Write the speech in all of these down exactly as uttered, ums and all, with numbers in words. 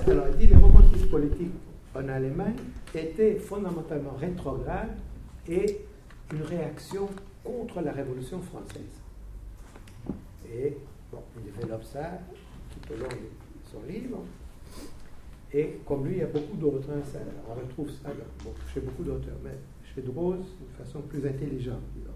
alors, il dit les romantiques politiques en Allemagne étaient fondamentalement rétrogrades et une réaction contre la Révolution française. Et bon, il développe ça tout au long de son livre. Et comme lui, il y a beaucoup d'autres, hein, ça, on retrouve ça dans, bon, chez beaucoup d'auteurs, mais chez Droz, de façon plus intelligente, disons.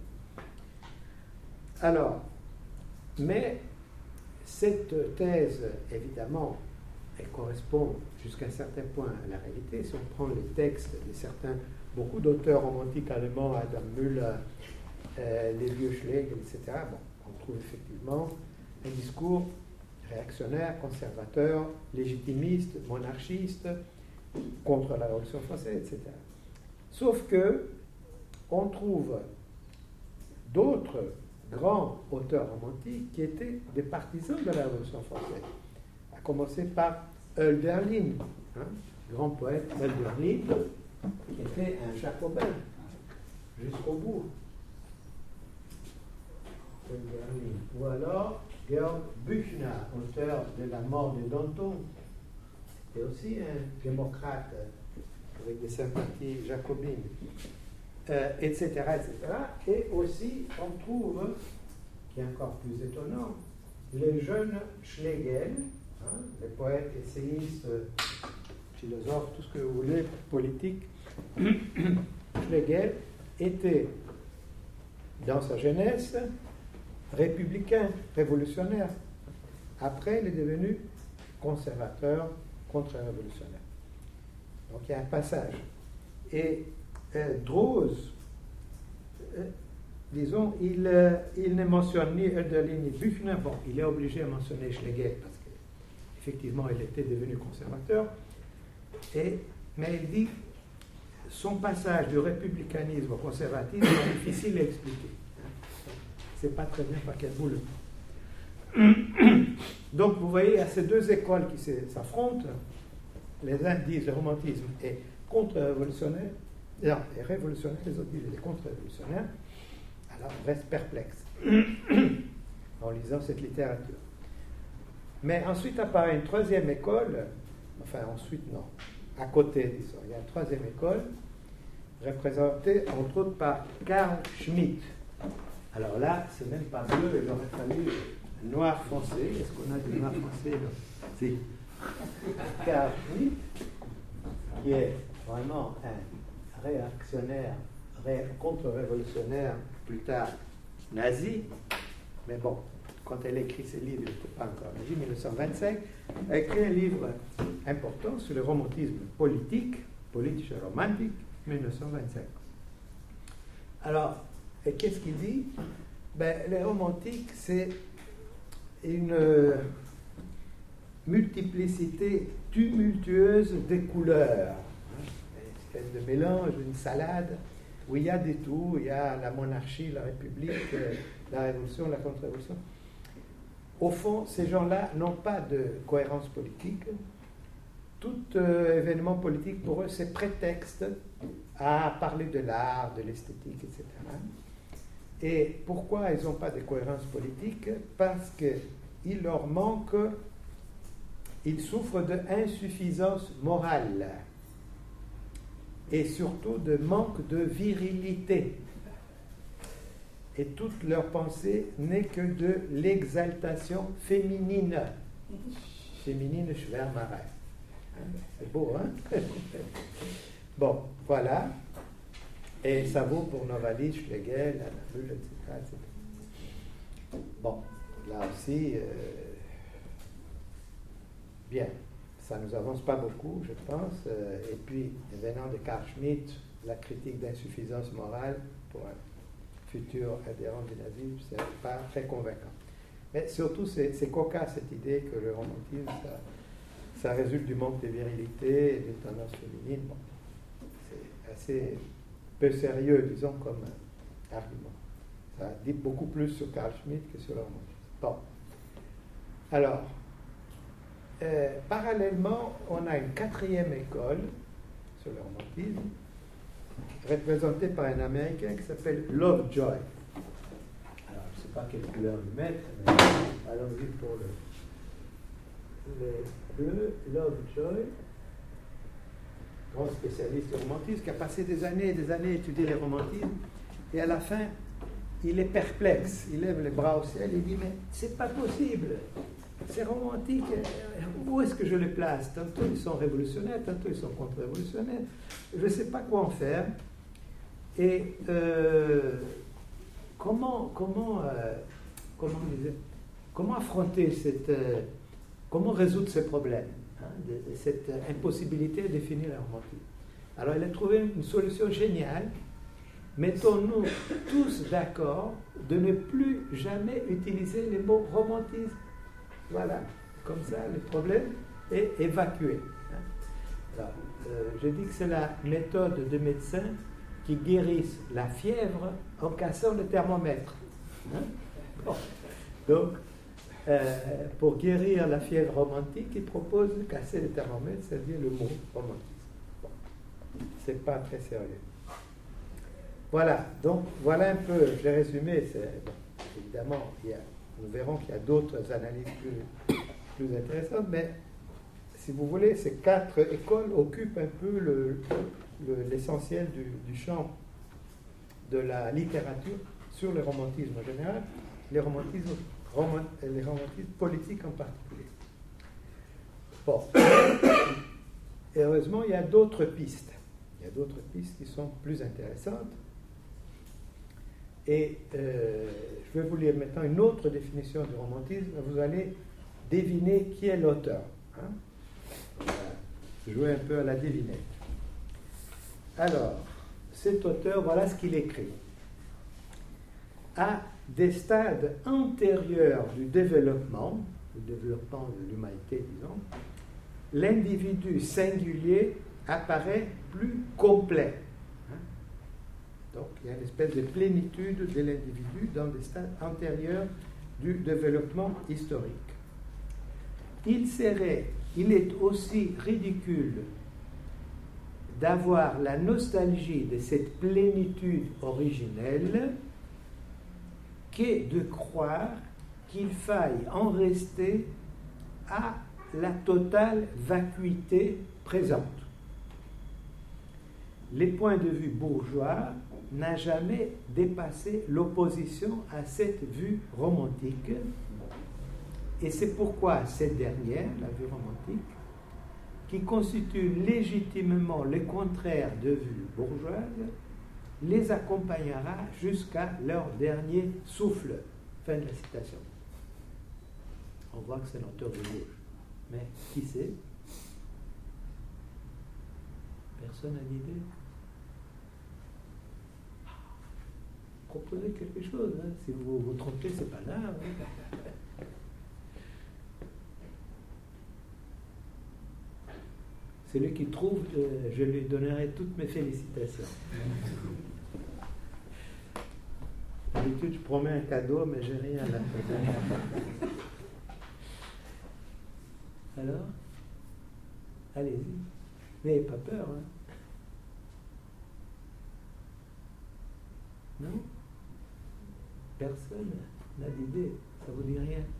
Alors, mais cette thèse, évidemment, elle correspond jusqu'à un certain point à la réalité. Si on prend les textes de certains, beaucoup d'auteurs romantiques allemands, Adam Müller, euh, les vieux Schlegel, et cetera, bon, on trouve effectivement un discours réactionnaire, conservateur, légitimiste, monarchiste, contre la Révolution française, et cetera. Sauf que on trouve d'autres grands auteurs romantiques qui étaient des partisans de la Révolution française, à commencer par Hölderlin, hein, grand poète Hölderlin, qui était un jacobin jusqu'au bout. Hölderlin. Ou alors Georg Büchner, auteur de La mort de Danton, c'était aussi un démocrate avec des sympathies jacobines, euh, et cetera, et cetera. Et aussi, on trouve, qui est encore plus étonnant, les jeunes Schlegel, hein, les poètes, essayistes, philosophes, tout ce que vous voulez, politiques. Schlegel était, dans sa jeunesse, républicain, révolutionnaire. Après, il est devenu conservateur, contre-révolutionnaire. Donc il y a un passage. Et euh, Droz, euh, disons, il, euh, il ne mentionne ni Hölderlin ni Büchner. Bon, il est obligé à mentionner Schlegel parce qu'effectivement, il était devenu conservateur. Et, mais il dit son passage du républicanisme au conservatisme est difficile à expliquer. C'est pas très bien par quel bout le. Donc vous voyez, il y a ces deux écoles qui s'affrontent. Les uns disent le romantisme est contre-révolutionnaire, non, est révolutionnaire, les autres disent il est contre-révolutionnaire. Alors on reste perplexe en lisant cette littérature. Mais ensuite apparaît une troisième école, enfin ensuite non, à côté, disons, il y a une troisième école, représentée entre autres par Carl Schmitt. Alors là, c'est même pas bleu, il aurait fallu un noir foncé. Est-ce qu'on a du noir foncé? Si. Carl Schmitt, qui est vraiment un réactionnaire, ré, contre-révolutionnaire, plus tard nazi, mais bon, quand elle écrit ses livres, il n'était pas encore nazi, mille neuf cent vingt-cinq, elle a écrit un livre important sur le romantisme politique, politische Romantik, mille neuf cent vingt-cinq. Alors, et qu'est-ce qu'il dit? Ben, les romantiques, c'est une euh, multiplicité tumultueuse des couleurs. Une espèce de mélange, une salade, où il y a des tout, il y a la monarchie, la république, euh, la révolution, la contre-révolution. Au fond, ces gens-là n'ont pas de cohérence politique. Tout euh, événement politique, pour eux, c'est prétexte à parler de l'art, de l'esthétique, et cetera. Et pourquoi ils n'ont pas de cohérence politique? Parce qu'il leur manque, ils souffrent d'insuffisance morale et surtout de manque de virilité. Et toute leur pensée n'est que de l'exaltation féminine. Féminine Schwärmerei. C'est beau, hein? Bon, voilà. Et ça vaut pour Novalis, Schlegel, Adam Müller, et cetera, et cetera. Bon, là aussi, euh, bien, ça ne nous avance pas beaucoup, je pense. Euh, et puis, venant de Carl Schmitt, la critique d'insuffisance morale pour un futur adhérent du nazisme, c'est pas très convaincant. Mais surtout, c'est, c'est cocasse cette idée que le romantisme, ça, ça résulte du manque de virilité et d'une tendance féminine. Bon, c'est assez peu sérieux, disons, comme argument. Ça dit beaucoup plus sur Carl Schmitt que sur le romantisme. Bon. Alors, euh, parallèlement, on a une quatrième école sur le romantisme, représentée par un Américain qui s'appelle Lovejoy. Alors, je ne sais pas quelle couleur lui mettre, mais allons-y pour le, les deux, Lovejoy, grand spécialiste du romantisme, qui a passé des années et des années à étudier les romantismes, et à la fin, il est perplexe, il lève les bras au ciel, il dit, mais c'est pas possible, c'est romantique, où est-ce que je les place? Tantôt ils sont révolutionnaires, tantôt ils sont contre-révolutionnaires, je ne sais pas quoi en faire. Et euh, comment, comment, euh, comment, disait, comment affronter cette, euh, comment résoudre ces problèmes, hein, de, de cette impossibilité de définir le romantisme? Alors il a trouvé une solution géniale. Mettons-nous tous d'accord de ne plus jamais utiliser les mots romantisme. Voilà, comme ça le problème est évacué. Alors, euh, je dis que c'est la méthode de médecins qui guérissent la fièvre en cassant le thermomètre. Hein? Bon. Donc, euh, pour guérir la fièvre romantique, il propose de casser le thermomètre, c'est-à-dire le mot romantisme. Bon. C'est pas très sérieux. Voilà, donc voilà un peu, je l'ai résumé, c'est, bon, évidemment, il y a, nous verrons qu'il y a d'autres analyses plus, plus intéressantes, mais si vous voulez, ces quatre écoles occupent un peu le, le, l'essentiel du, du champ de la littérature sur le romantisme en général, les romantismes, roman, les romantismes politiques en particulier. Bon, et heureusement, il y a d'autres pistes. Il y a d'autres pistes qui sont plus intéressantes. Et euh, je vais vous lire maintenant une autre définition du romantisme. Vous allez deviner qui est l'auteur. Hein? On va jouer un peu à la devinette. Alors, cet auteur, voilà ce qu'il écrit. À des stades antérieurs du développement, du développement de l'humanité, disons, l'individu singulier apparaît plus complet. Donc, il y a une espèce de plénitude de l'individu dans des stades antérieurs du développement historique. Il serait, il est aussi ridicule d'avoir la nostalgie de cette plénitude originelle qu'est de croire qu'il faille en rester à la totale vacuité présente. Les points de vue bourgeois n'a jamais dépassé l'opposition à cette vue romantique, et c'est pourquoi cette dernière, la vue romantique, qui constitue légitimement le contraire de vue bourgeoise, les accompagnera jusqu'à leur dernier souffle. Fin de la citation. On voit que c'est l'auteur de gauche. Mais qui c'est? Personne n'a d'idée? Proposez quelque chose. Hein. Si vous vous trompez, c'est pas grave. Hein. Celui qui trouve, euh, je lui donnerai toutes mes félicitations. D'habitude, je promets un cadeau, mais j'ai rien à la faire. Alors, allez-y. N'ayez pas peur. Hein. Non? Personne n'a d'idée. Ça vous dit rien?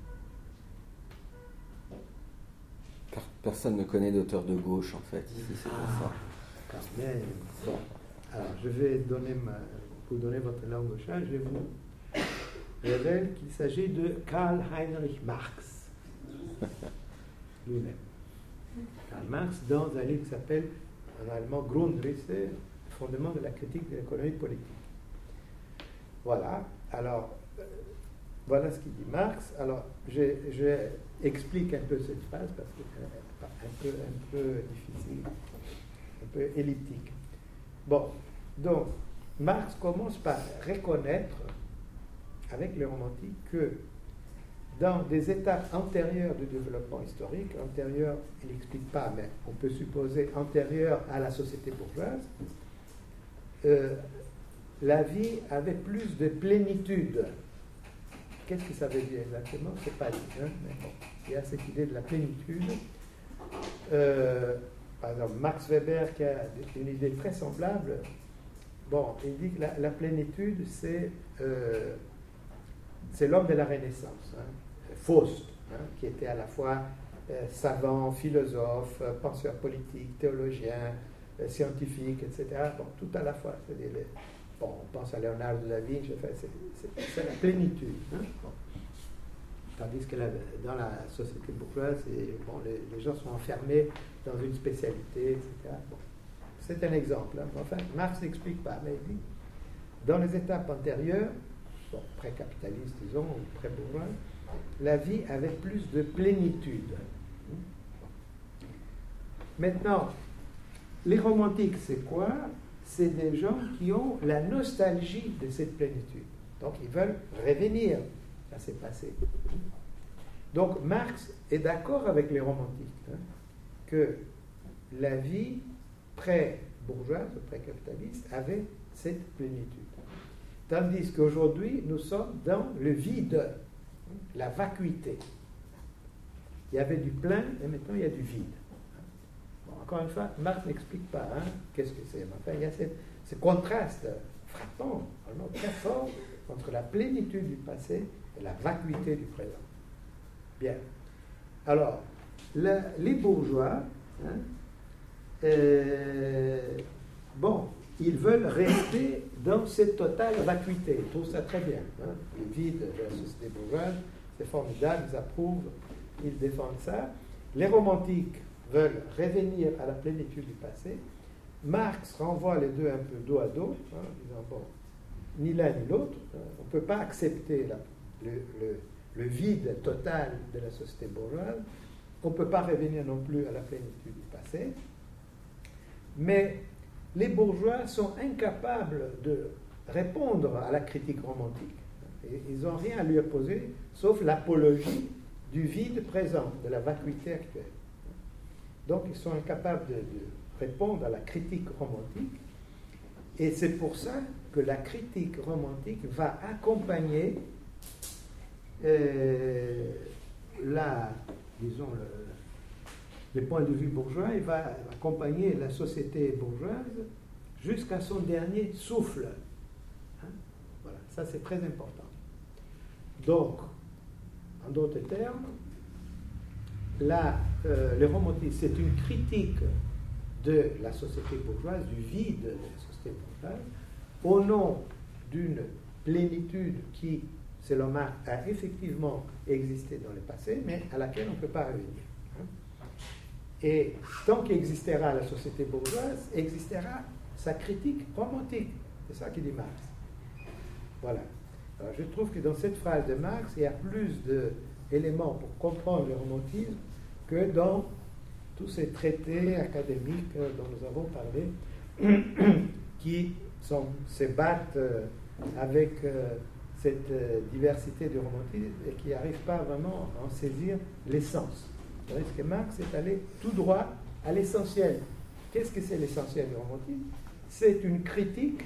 Personne ne connaît d'auteur de gauche, en fait, ici, c'est pour ah, ça. Quand même. Bon. Alors, je vais donner ma, vous donner votre langue au chat. Je vous révèle qu'il s'agit de Karl Heinrich Marx. Lui-même. Karl Marx, dans un livre qui s'appelle, en allemand, Grundrisse, fondement de la critique de l'économie politique. Voilà. Alors, euh, voilà ce qu'il dit Marx. Alors, je, je explique un peu cette phrase parce que c'est un peu, un peu difficile, un peu elliptique. Bon, donc, Marx commence par reconnaître, avec les romantiques, que dans des étapes antérieures du développement historique, antérieures, il n'explique pas, mais on peut supposer antérieures à la société bourgeoise, euh, la vie avait plus de plénitude. Qu'est-ce que ça veut dire exactement? C'est pas dit, hein, mais bon, il y a cette idée de la plénitude. Euh, par exemple, Max Weber, qui a une idée très semblable, bon, il dit que la, la plénitude, c'est euh, c'est l'homme de la Renaissance, hein, Faust, hein, qui était à la fois euh, savants, philosophes, euh, penseurs politiques, théologiens, euh, scientifiques, et cetera. Bon, tout à la fois. C'est-à-dire les, bon, on pense à Léonard de Vinci, enfin, c'est, c'est, c'est la plénitude. Hein? Bon. Tandis que la, dans la société bourgeoise, et, bon, les, les gens sont enfermés dans une spécialité, et cetera. Bon. C'est un exemple. Hein. Enfin, Marx n'explique pas, mais il dit, dans les étapes antérieures, bon, pré-capitalistes, disons, ou pré-bourgeoises, la vie avait plus de plénitude. Maintenant, les romantiques, c'est quoi? C'est des gens qui ont la nostalgie de cette plénitude. Donc, ils veulent revenir à ces passés. Donc, Marx est d'accord avec les romantiques, hein, que la vie pré-bourgeoise, pré-capitaliste, avait cette plénitude. Tandis qu'aujourd'hui, nous sommes dans le vide, la vacuité. Il y avait du plein et maintenant il y a du vide. Bon, encore une fois, Marx n'explique pas hein, qu'est-ce que c'est. Enfin, il y a ce, ce contraste frappant, vraiment très fort, entre la plénitude du passé et la vacuité du présent. Bien. Alors, le, les bourgeois, hein, euh, bon, ils veulent rester dans cette totale vacuité. Ils trouvent ça très bien. Hein. Le vide de la société bourgeoise, c'est formidable, ils approuvent, ils défendent ça. Les romantiques veulent revenir à la plénitude du passé. Marx renvoie les deux un peu dos à dos, hein, en disant, bon, ni l'un ni l'autre, hein, on ne peut pas accepter la, le, le, le vide total de la société bourgeoise, on ne peut pas revenir non plus à la plénitude du passé, mais les bourgeois sont incapables de répondre à la critique romantique. Et ils n'ont rien à lui opposer, sauf l'apologie du vide présent, de la vacuité actuelle. Donc, ils sont incapables de, de répondre à la critique romantique. Et c'est pour ça que la critique romantique va accompagner euh, la, disons, le, les points de vue bourgeois, il va accompagner la société bourgeoise jusqu'à son dernier souffle. Hein? Voilà, ça c'est très important. Donc, en d'autres termes, là, euh, le romantisme, c'est une critique de la société bourgeoise, du vide de la société bourgeoise, au nom d'une plénitude qui, selon Marx, a effectivement existé dans le passé, mais à laquelle on ne peut pas revenir. Hein? Et tant qu'existera la société bourgeoise, existera sa critique romantique. C'est ça qu'il dit Marx. Voilà. Alors je trouve que dans cette phrase de Marx, il y a plus d'éléments pour comprendre le romantisme que dans tous ces traités académiques dont nous avons parlé, qui sont, se battent avec cette diversité du romantisme et qui n'arrivent pas vraiment à en saisir l'essence. Parce que Marx est allé tout droit à l'essentiel. Qu'est-ce que c'est l'essentiel du romantisme? C'est une critique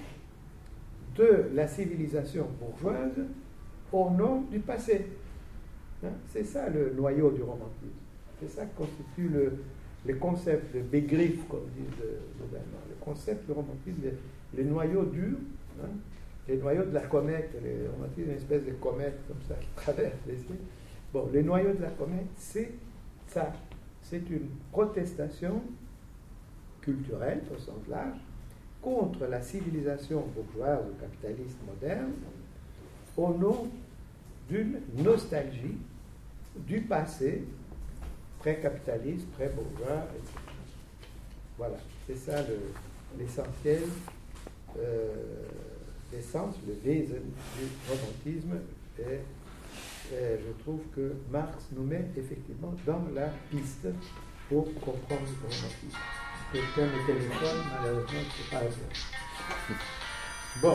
de la civilisation bourgeoise au nom du passé. Hein? C'est ça le noyau du romantisme. C'est ça qui constitue le, le concept de Begriff, comme disent les Allemands. Le concept du romantisme, le, le noyau dur, hein? Les noyaux de la comète. Le romantisme est une espèce de comète comme ça qui traverse les cieux. Bon, le noyau de la comète, c'est ça. C'est une protestation culturelle, au sens large, contre la civilisation bourgeoise ou capitaliste moderne, au nom d'une nostalgie du passé pré-capitaliste, pré-bourgeois, et cetera. Voilà, c'est ça le, l'essentiel, euh, l'essence, le wesen du romantisme. Et, et je trouve que Marx nous met effectivement dans la piste pour comprendre le romantisme. Quelqu'un me téléphone, malheureusement, je ne sais pas répondre. Bon.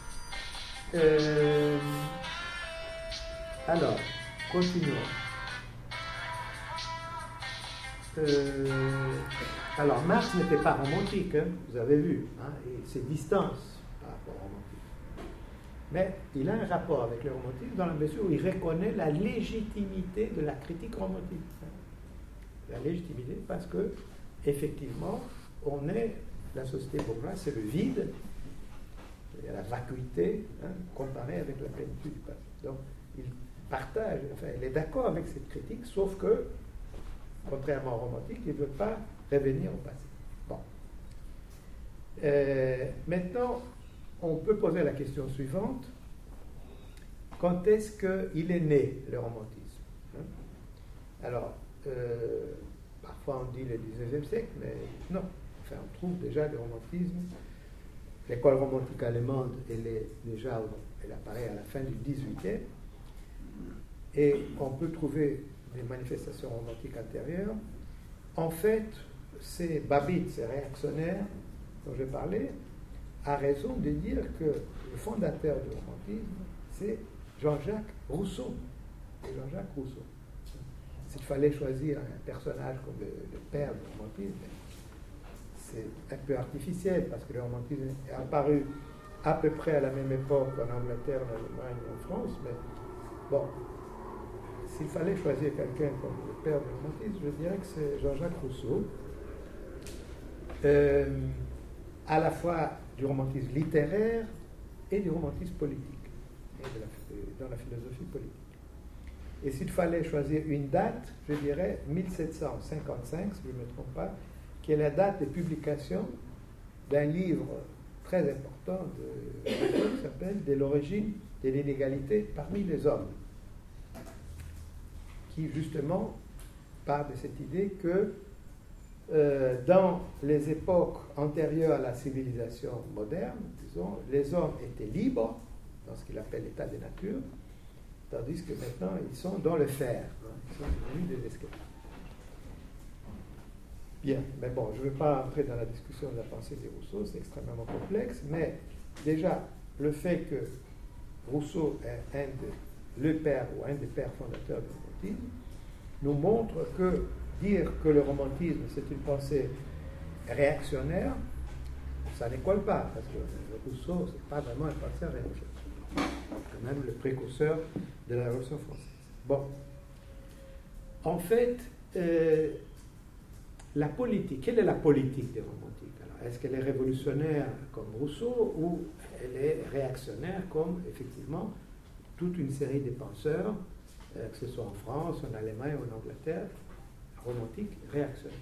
Euh, alors, continuons. Euh, alors, Marx n'était pas romantique, hein, vous avez vu, hein, et ses distances par rapport au romantisme. Mais il a un rapport avec le romantisme dans la mesure où il reconnaît la légitimité de la critique romantique. Hein. La légitimité parce que, effectivement, on est, la société bourgeoise, c'est le vide, il y a la vacuité, hein, comparée avec la plénitude du passé. Donc, il partage, enfin, il est d'accord avec cette critique, sauf que Contrairement au romantique, il ne veut pas revenir au passé. Bon. Euh, maintenant, on peut poser la question suivante. Quand est-ce qu'il est né, le romantisme? Hein? Alors, euh, parfois on dit le dix-neuvième siècle, mais non. Enfin, on trouve déjà le romantisme. L'école romantique allemande, elle est déjà, elle apparaît à la fin du dix-huitième. Et on peut trouver des manifestations romantiques antérieures. En fait, c'est Babbitt, ces réactionnaires dont je parlais, a raison de dire que le fondateur du romantisme, c'est Jean-Jacques Rousseau. C'est Jean-Jacques Rousseau. S'il fallait choisir un personnage comme le, le père du romantisme, c'est un peu artificiel, parce que le romantisme est apparu à peu près à la même époque en Angleterre, en Allemagne et en France, mais bon, s'il fallait choisir quelqu'un comme le père du romantisme, je dirais que c'est Jean-Jacques Rousseau, euh, à la fois du romantisme littéraire et du romantisme politique, et de la, dans la philosophie politique. Et s'il fallait choisir une date, je dirais mille sept cent cinquante-cinq, si je ne me trompe pas, qui est la date de publication d'un livre très important de, qui s'appelle « De l'origine de l'inégalité parmi les hommes », qui justement part de cette idée que euh, dans les époques antérieures à la civilisation moderne, disons, les hommes étaient libres dans ce qu'il appelle l'état de nature, tandis que maintenant ils sont dans le faire, hein, ils sont devenus des esclaves. Bien, mais bon, je ne vais pas entrer dans la discussion de la pensée de Rousseau, c'est extrêmement complexe, mais déjà, le fait que Rousseau est un de, le père ou un des pères fondateurs du romantisme nous montre que dire que le romantisme c'est une pensée réactionnaire, ça n'écoule pas, parce que Rousseau, ce n'est pas vraiment un pensée réactionnaire. C'est quand même le précurseur de la Révolution française. Bon. En fait, euh, la politique, quelle est la politique des romantiques? Alors, est-ce qu'elle est révolutionnaire comme Rousseau ou elle est réactionnaire comme, effectivement, toute une série de penseurs, euh, que ce soit en France, en Allemagne ou en Angleterre, romantiques réactionnaires?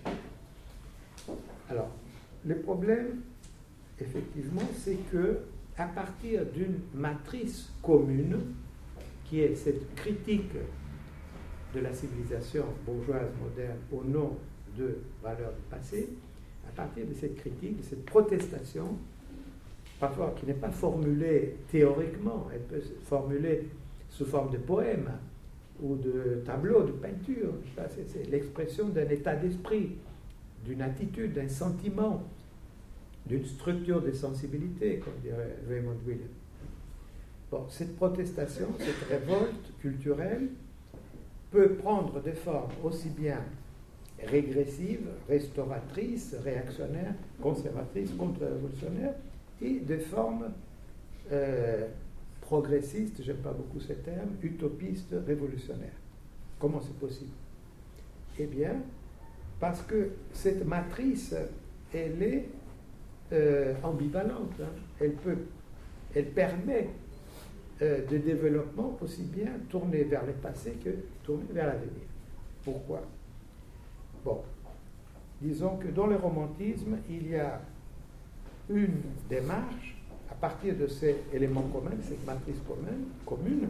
Alors, le problème, effectivement, c'est que à partir d'une matrice commune, qui est cette critique de la civilisation bourgeoise moderne au nom de valeurs du passé, à partir de cette critique, de cette protestation, parfois qui n'est pas formulée théoriquement, elle peut se formuler sous forme de poème ou de tableau, de peinture, c'est l'expression d'un état d'esprit, d'une attitude, d'un sentiment, d'une structure de sensibilité, comme dirait Raymond Williams. Bon, cette protestation, cette révolte culturelle peut prendre des formes aussi bien régressives, restauratrices, réactionnaires, conservatrices, contre-révolutionnaires, et des formes euh, progressistes, j'aime pas beaucoup ce terme, utopistes, révolutionnaires. Comment c'est possible? Eh bien, parce que cette matrice, elle est euh, ambivalente. Hein. Elle peut, elle permet euh, de développement aussi bien tourné vers le passé que tourné vers l'avenir. Pourquoi? Bon, disons que dans le romantisme, il y a une démarche à partir de ces éléments communs, cette matrice commune, commune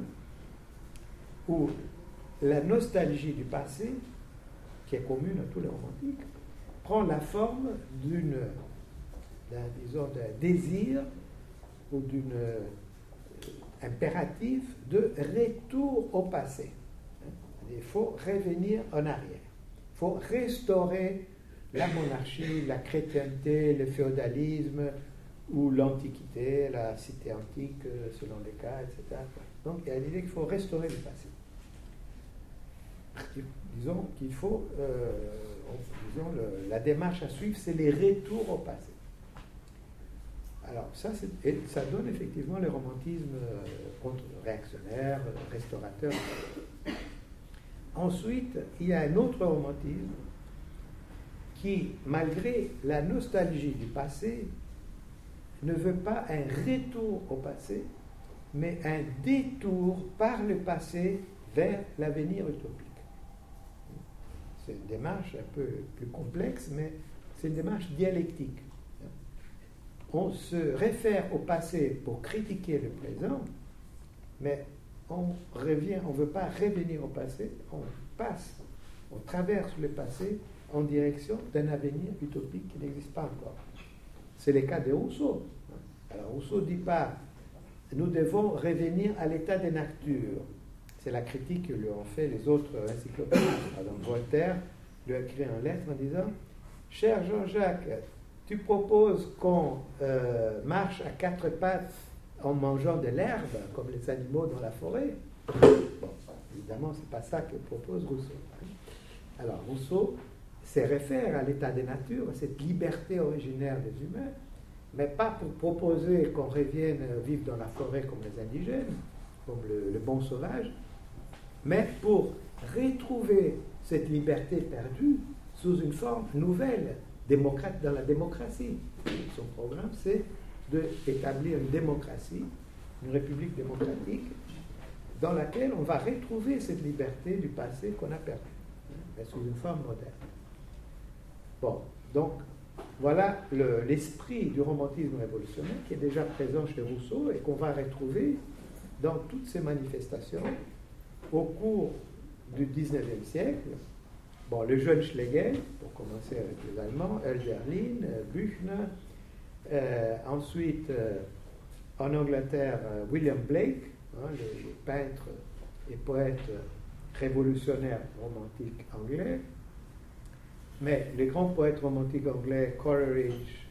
où la nostalgie du passé, qui est commune à tous les romantiques, prend la forme d'une, d'un, disons, d'un désir ou d'une euh, impératif de retour au passé. Il faut revenir en arrière. Il faut restaurer la monarchie, la chrétienté, le féodalisme ou l'antiquité, la cité antique selon les cas, et cetera. Donc il y a l'idée qu'il faut restaurer le passé. Disons qu'il faut, euh, disons, le, la démarche à suivre, c'est les retours au passé. Alors ça, et ça donne effectivement le romantisme euh, contre-réactionnaire, restaurateur. Ensuite, il y a un autre romantisme qui, malgré la nostalgie du passé, ne veut pas un retour au passé, mais un détour par le passé vers l'avenir utopique. c'est une démarche un peu plus complexe, mais c'est une démarche dialectique. On se réfère au passé pour critiquer le présent, mais on revient, on ne veut pas revenir au passé, on passe, on traverse le passé en direction d'un avenir utopique qui n'existe pas encore. C'est le cas de Rousseau. Alors Rousseau ne dit pas nous devons revenir à l'état de nature. C'est la critique que lui ont fait les autres encyclopédies. Par exemple, Voltaire lui a écrit une lettre en disant cher Jean-Jacques, tu proposes qu'on euh, marche à quatre pattes en mangeant de l'herbe, comme les animaux dans la forêt. Bon, évidemment, ce n'est pas ça que propose Rousseau. Alors, Rousseau se réfère à l'état de nature, à cette liberté originaire des humains, mais pas pour proposer qu'on revienne vivre dans la forêt comme les indigènes, comme le, le bon sauvage, mais pour retrouver cette liberté perdue sous une forme nouvelle, démocrate dans la démocratie. Son programme, c'est d'établir une démocratie, une république démocratique, dans laquelle on va retrouver cette liberté du passé qu'on a perdue, mais sous une forme moderne. Bon, donc, voilà le, l'esprit du romantisme révolutionnaire qui est déjà présent chez Rousseau et qu'on va retrouver dans toutes ces manifestations au cours du dix-neuvième siècle. Bon, le jeune Schlegel, pour commencer avec les Allemands, Hölderlin, Büchner, euh, ensuite euh, en Angleterre, euh, William Blake, hein, le, le peintre et poète révolutionnaire romantique anglais. Mais les grands poètes romantiques anglais, Coleridge,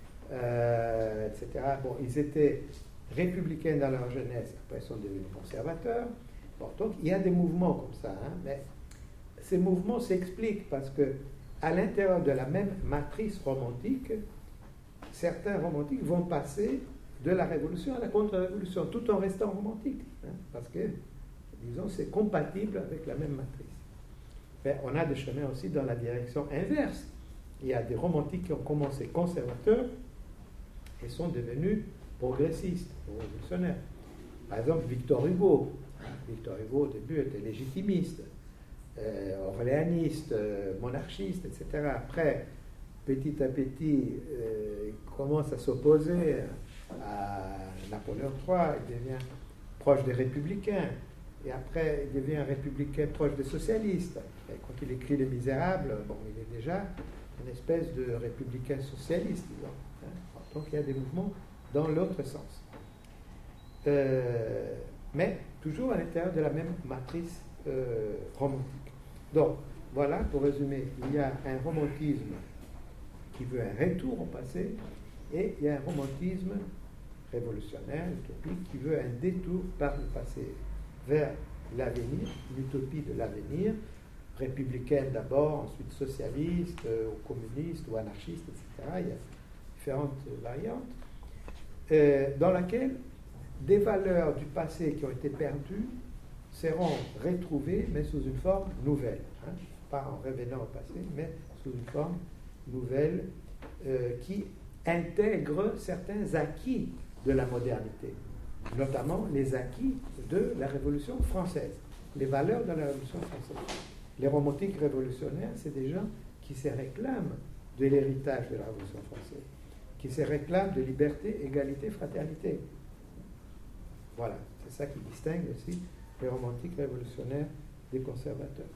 euh, et cetera, bon, ils étaient républicains dans leur jeunesse, après ils sont devenus conservateurs. Bon, donc il y a des mouvements comme ça, hein, mais ces mouvements s'expliquent parce que à l'intérieur de la même matrice romantique, certains romantiques vont passer de la révolution à la contre-révolution, tout en restant romantiques, hein, parce que, disons, c'est compatible avec la même matrice. Mais on a des chemins aussi dans la direction inverse. Il y a des romantiques qui ont commencé conservateurs et sont devenus progressistes, révolutionnaires. Par exemple, Victor Hugo. Victor Hugo, au début, était légitimiste, euh, orléaniste, euh, monarchiste, et cetera. Après, petit à petit, euh, il commence à s'opposer à Napoléon trois, il devient proche des républicains. Et après, il devient un républicain proche des socialistes. Et quand il écrit Les Misérables, bon, il est déjà une espèce de républicain socialiste, disons. Hein. Donc il y a des mouvements dans l'autre sens. Euh, mais toujours à l'intérieur de la même matrice euh, romantique. Donc, voilà, pour résumer, il y a un romantisme qui veut un retour au passé, et il y a un romantisme révolutionnaire, utopique, qui veut un détour par le passé vers l'avenir, l'utopie de l'avenir, républicaine d'abord, ensuite socialiste, euh, ou communiste, ou anarchiste, et cetera. Il y a différentes variantes, euh, dans laquelle des valeurs du passé qui ont été perdues seront retrouvées, mais sous une forme nouvelle. Hein, pas en revenant au passé, mais sous une forme nouvelle euh, qui intègre certains acquis de la modernité, notamment les acquis de la Révolution française, les valeurs de la Révolution française. Les romantiques révolutionnaires, c'est des gens qui se réclament de l'héritage de la Révolution française, qui se réclament de liberté, égalité, fraternité. Voilà, c'est ça qui distingue aussi les romantiques révolutionnaires des conservateurs.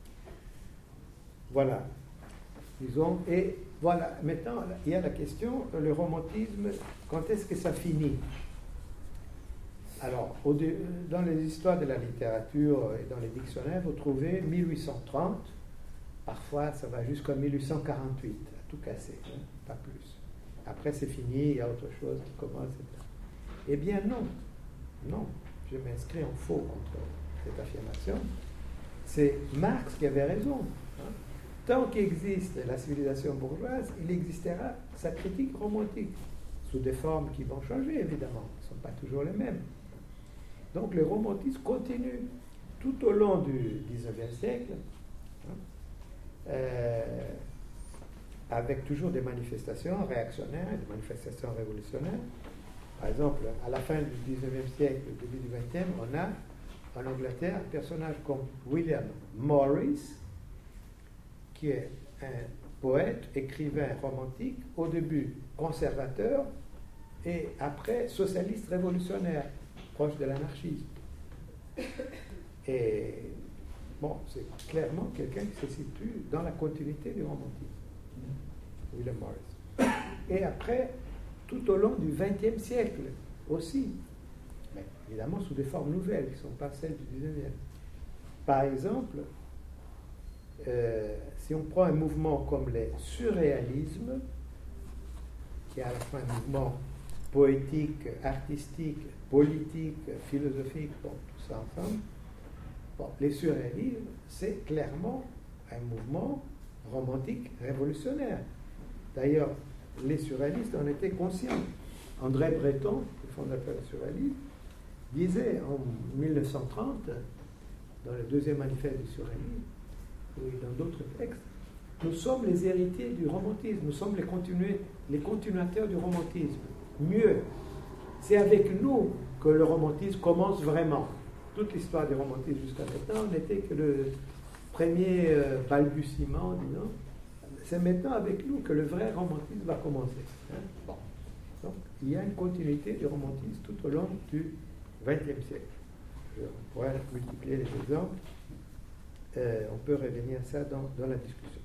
Voilà, disons, et voilà, maintenant, il y a la question, le romantisme, quand est-ce que ça finit? Alors, au de, dans les histoires de la littérature et dans les dictionnaires, vous trouvez mille huit cent trente, parfois ça va jusqu'en mille huit cent quarante-huit, à tout casser, hein, pas plus. Après c'est fini, il y a autre chose qui commence, et cetera. Eh bien non, non, je m'inscris en faux contre cette affirmation. C'est Marx qui avait raison. Hein. Tant qu'existe la civilisation bourgeoise, il existera sa critique romantique, sous des formes qui vont changer évidemment, ne sont pas toujours les mêmes. Donc le romantisme continue tout au long du dix-neuvième siècle, hein, euh, avec toujours des manifestations réactionnaires et des manifestations révolutionnaires. Par exemple, à la fin du dix-neuvième siècle, au début du vingtième, on a en Angleterre un personnage comme William Morris, qui est un poète, écrivain romantique, au début conservateur et après socialiste révolutionnaire, proche de l'anarchisme. Et bon, c'est clairement quelqu'un qui se situe dans la continuité du romantisme, William Morris. Et après, tout au long du vingtième siècle aussi, mais évidemment sous des formes nouvelles qui ne sont pas celles du dix-neuvième. Par exemple, euh, si on prend un mouvement comme les surréalismes, qui est à la fois un mouvement poétique, artistique, politique, philosophique, bon, tout ça ensemble, bon, les surréalismes, c'est clairement un mouvement romantique révolutionnaire. D'ailleurs, les surréalistes en étaient conscients. André Breton, le fondateur du surréalisme, disait en mille neuf cent trente, dans le deuxième manifeste du surréalisme, et dans d'autres textes, nous sommes les héritiers du romantisme, nous sommes les, continués, les continuateurs du romantisme. Mieux, c'est avec nous que le romantisme commence vraiment. Toute l'histoire du romantisme jusqu'à maintenant n'était que le premier euh, balbutiement, disons. C'est maintenant avec nous que le vrai romantisme va commencer. Hein? Bon. Donc, il y a une continuité du romantisme tout au long du vingtième siècle. On pourrait multiplier les exemples. Euh, on peut revenir à ça dans, dans la discussion.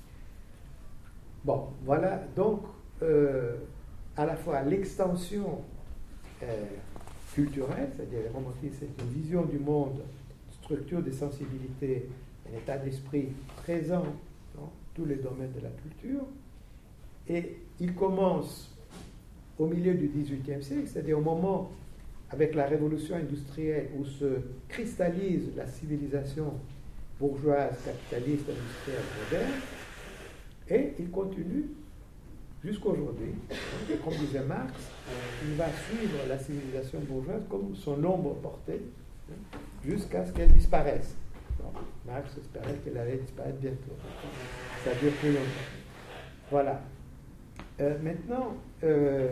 Bon, voilà donc euh, à la fois l'extension euh, culturelle, c'est-à-dire le romantisme, c'est une vision du monde, une structure des sensibilités, un état d'esprit présent dans tous les domaines de la culture, et il commence au milieu du dix-huitième siècle, c'est-à-dire au moment, avec la révolution industrielle, où se cristallise la civilisation bourgeoise, capitaliste, industrielle, moderne, et il continue jusqu'aujourd'hui. Et comme disait Marx, il va suivre la civilisation bourgeoise comme son ombre portée, jusqu'à ce qu'elle disparaisse. Bon, Marx espérait qu'elle allait disparaître bientôt. Ça dure plus longtemps. Voilà. Euh, maintenant, euh,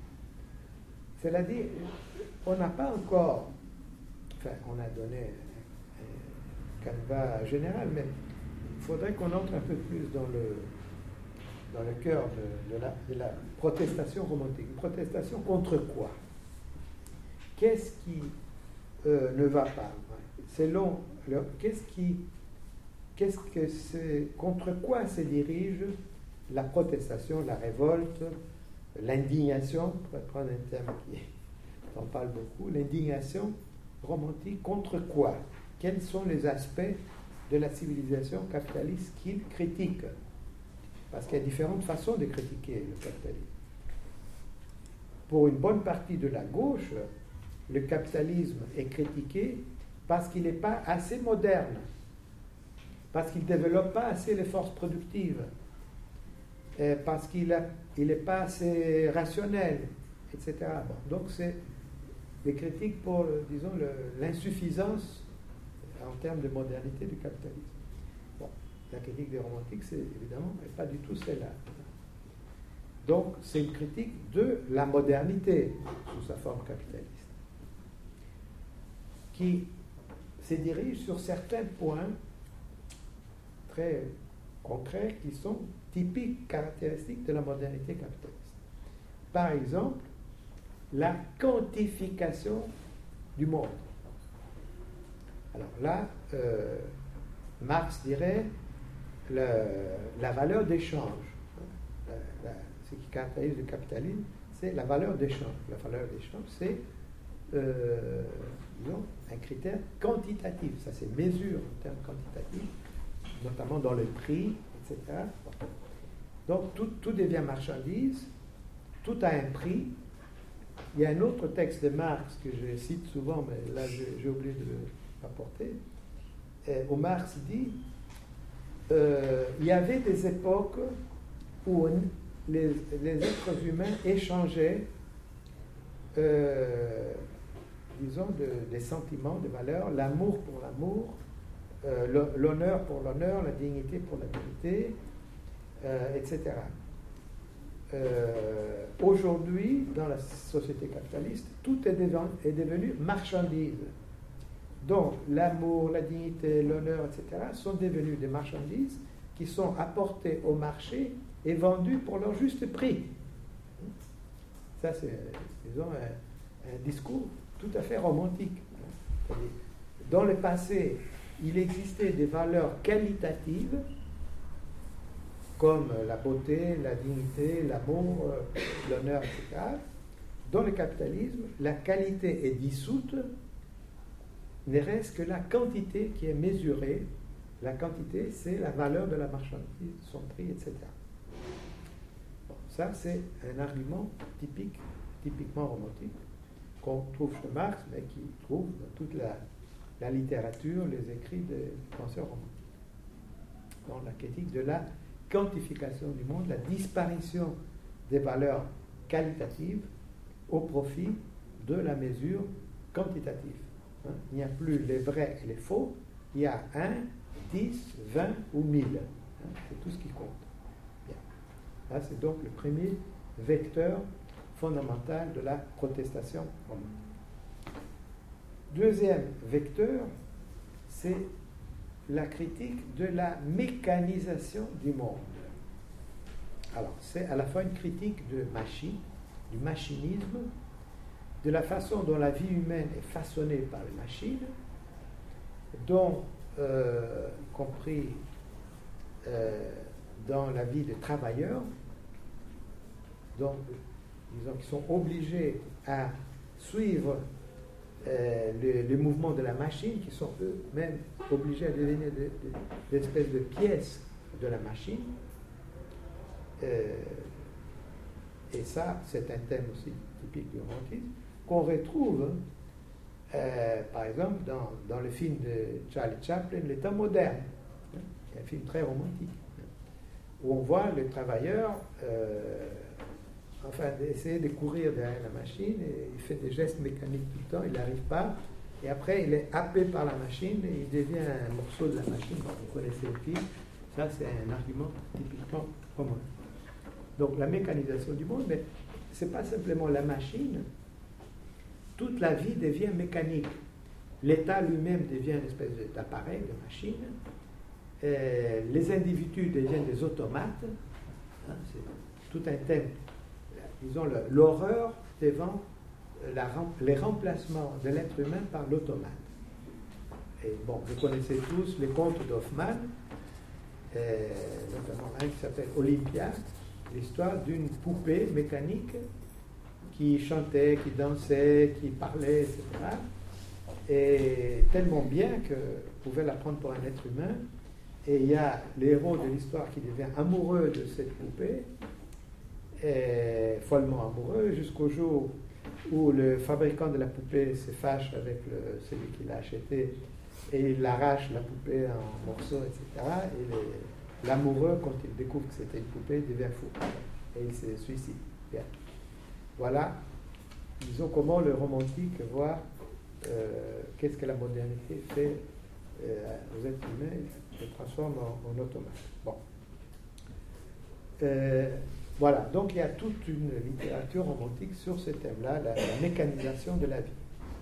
cela dit, on n'a pas encore, enfin, on a donné un canevas général, mais il faudrait qu'on entre un peu plus dans le, dans le cœur de, de, la, de la protestation romantique. Une protestation contre quoi? Qu'est-ce qui euh, ne va pas? Selon le, qu'est-ce qui, qu'est-ce que c'est, contre quoi se dirige la protestation, la révolte, l'indignation, pour prendre un terme qui en parle beaucoup, l'indignation romantique contre quoi? Quels sont les aspects de la civilisation capitaliste qu'il critique? Parce qu'il y a différentes façons de critiquer le capitalisme. Pour une bonne partie de la gauche, le capitalisme est critiqué parce qu'il n'est pas assez moderne, parce qu'il ne développe pas assez les forces productives, parce qu'il n'est pas assez rationnel, et cetera. Bon, donc c'est des critiques pour, disons, le, l'insuffisance en termes de modernité du capitalisme. Bon, la critique des romantiques, c'est évidemment pas du tout celle-là. Donc c'est une critique de la modernité sous sa forme capitaliste, qui se dirige sur certains points très concrets qui sont typiques, caractéristiques de la modernité capitaliste. Par exemple, la quantification du monde. Alors là, euh, Marx dirait le, la valeur d'échange. La, la, ce qui caractérise le capitalisme, c'est la valeur d'échange. La valeur d'échange, c'est euh, disons, un critère quantitatif. Ça, c'est mesure en termes quantitatifs, notamment dans le prix, et cetera. Bon. Donc, tout, tout devient marchandise, tout a un prix. Il y a un autre texte de Marx que je cite souvent, mais là, j'ai oublié de l'apporter, où Marx dit euh, il y avait des époques où les, les êtres humains échangeaient euh, disons de, des sentiments, des valeurs, l'amour pour l'amour, euh, l'honneur pour l'honneur, la dignité pour la dignité, euh, et cetera. Euh, aujourd'hui, dans la société capitaliste, tout est, devenu, est devenu marchandise. Donc, l'amour, la dignité, l'honneur, et cetera sont devenus des marchandises qui sont apportés au marché et vendus pour leur juste prix. Ça, c'est, disons, un, un discours tout à fait romantique. Dans le passé, il existait des valeurs qualitatives comme la beauté, la dignité, l'amour, l'honneur, et cetera. Dans le capitalisme, la qualité est dissoute, ne reste que la quantité qui est mesurée. La quantité, c'est la valeur de la marchandise, son prix, et cetera. Bon, ça, c'est un argument typique, typiquement romantique, qu'on trouve chez Marx, mais qui trouve dans toute la, la littérature, les écrits des penseurs romantiques. Dans la critique de la quantification du monde, la disparition des valeurs qualitatives au profit de la mesure quantitative. Hein? Il n'y a plus les vrais et les faux, il y a un, dix, vingt ou mille. Hein? C'est tout ce qui compte. Bien. Là, c'est donc le premier vecteur fondamental de la protestation romantique. Deuxième vecteur, c'est la critique de la mécanisation du monde. Alors, c'est à la fois une critique de machine, du machinisme, de la façon dont la vie humaine est façonnée par les machines, dont, euh, y compris euh, dans la vie des travailleurs, donc, disons, qui sont obligés à suivre euh, le, le mouvement de la machine, qui sont eux-mêmes obligés à devenir des de, de, espèces de pièces de la machine. Euh, et ça, c'est un thème aussi typique du romantisme, qu'on retrouve, euh, par exemple, dans, dans le film de Charlie Chaplin, Le Temps moderne, hein, qui est un film très romantique, hein, où on voit le travailleur euh, enfin, essayer de courir derrière la machine, et il fait des gestes mécaniques tout le temps, il n'arrive pas, et après il est happé par la machine, et il devient un morceau de la machine. Bon, vous connaissez le film, ça c'est un argument typiquement romantique. Donc la mécanisation du monde, mais ce n'est pas simplement la machine, toute la vie devient mécanique. L'État lui-même devient une espèce d'appareil, de machine, et les individus deviennent des automates, hein, c'est tout un thème. Disons, l'horreur devant la, les remplacements de l'être humain par l'automate. Et bon, vous connaissez tous les contes d'Hoffmann, euh, notamment un qui s'appelle Olympia, l'histoire d'une poupée mécanique qui chantait, qui dansait, qui parlait, et cetera. Et tellement bien que vous pouvez la prendre pour un être humain. Et il y a le héros de l'histoire qui devient amoureux de cette poupée, et follement amoureux, jusqu'au jour où le fabricant de la poupée se fâche avec le, celui qui l'a acheté et il arrache la poupée en morceaux, et cetera. Et l'amoureux, quand il découvre que c'était une poupée, devient fou et il se suicide. Bien. Voilà, disons comment le romantique voit euh, qu'est-ce que la modernité fait euh, aux êtres humains, le transforme en, en automate. Bon. Euh, Voilà, donc il y a toute une littérature romantique sur ce thème-là, la, la mécanisation de la vie.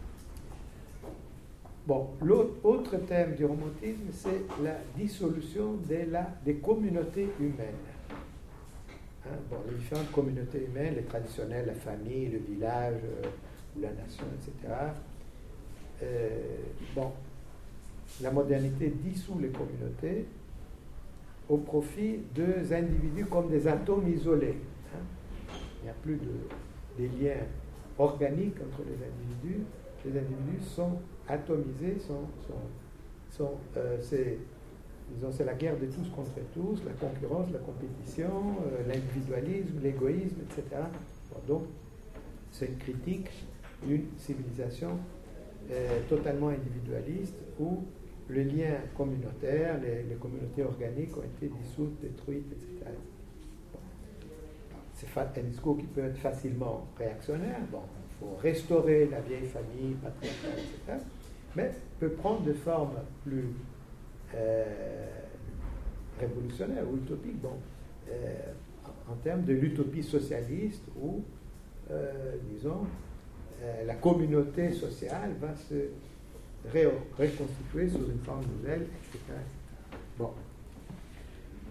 Bon, l'autre thème du romantisme, c'est la dissolution de la, des communautés humaines. Hein, bon, les différentes communautés humaines, les traditionnelles, la famille, le village, euh, la nation, et cetera. Euh, bon, la modernité dissout les communautés au profit des individus comme des atomes isolés. Hein. Il n'y a plus de, des liens organiques entre les individus. Les individus sont atomisés, sont, sont, sont, euh, c'est, disons, c'est la guerre de tous contre tous, la concurrence, la compétition, euh, l'individualisme, l'égoïsme, et cetera. Bon, donc, c'est une critique d'une civilisation euh, totalement individualiste où le lien communautaire, les, les communautés organiques ont été dissoutes, détruites, et cetera. Bon. C'est un discours qui peut être facilement réactionnaire. Bon, il faut restaurer la vieille famille, patriarcale, et cetera. Mais peut prendre des formes plus euh, révolutionnaires ou utopiques. Bon, euh, en, en termes de l'utopie socialiste où, euh, disons, euh, la communauté sociale va se Ré reconstitué sous une forme nouvelle, et cetera, et cetera. Bon.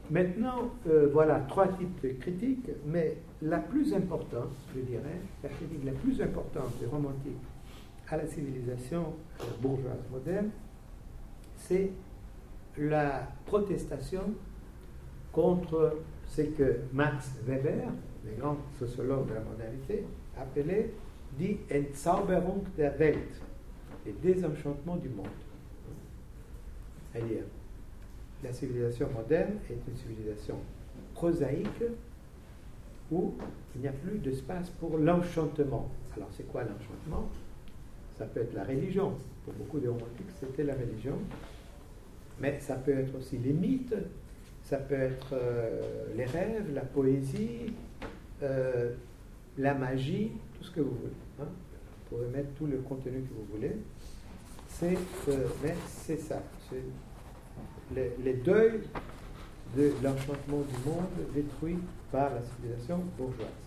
maintenant, euh, voilà trois types de critiques, mais la plus importante, je dirais, la critique la plus importante des romantiques à la civilisation euh, bourgeoise moderne, c'est la protestation contre ce que Max Weber, le grand sociologue de la modernité, appelait die Entzauberung der Welt, le désenchantement du monde. C'est-à-dire, la civilisation moderne est une civilisation prosaïque où il n'y a plus d'espace pour l'enchantement. Alors, c'est quoi l'enchantement? Ça peut être la religion. Pour beaucoup de romantiques, c'était la religion. Mais ça peut être aussi les mythes, ça peut être euh, les rêves, la poésie, euh, la magie, tout ce que vous voulez. Hein. Vous pouvez mettre tout le contenu que vous voulez. C'est, euh, mais c'est ça. C'est les, les deuils de l'enchantement du monde détruit par la civilisation bourgeoise.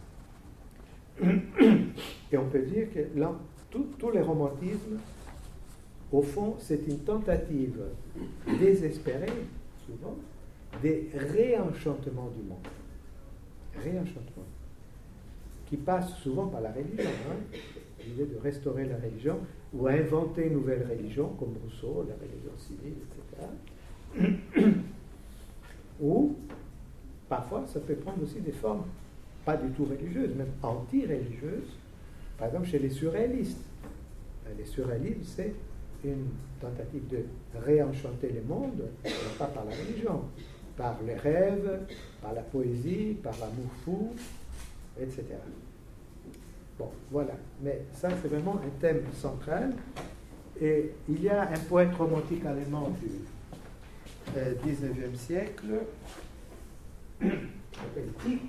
Et on peut dire que tous les romantismes, au fond, c'est une tentative désespérée, souvent, des réenchantements du monde. Réenchantement. Qui passe souvent par la religion. Hein. L'idée de restaurer la religion ou inventer une nouvelle religion, comme Rousseau, la religion civile, et cetera. Ou, parfois, ça peut prendre aussi des formes pas du tout religieuses, même anti-religieuses. Par exemple, chez les surréalistes. Les surréalistes, c'est une tentative de réenchanter le monde, non pas par la religion, par les rêves, par la poésie, par l'amour fou, et cetera. Bon, voilà. Mais ça, c'est vraiment un thème central. Et il y a un poète romantique allemand du euh, dix-neuvième siècle, qui s'appelle Tieck.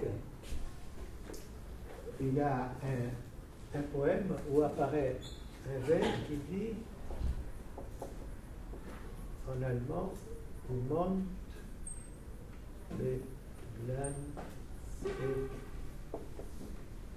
Il y a un, un poème où apparaît un vers qui dit en allemand, « Mond le Glanz et Zaubernacht ».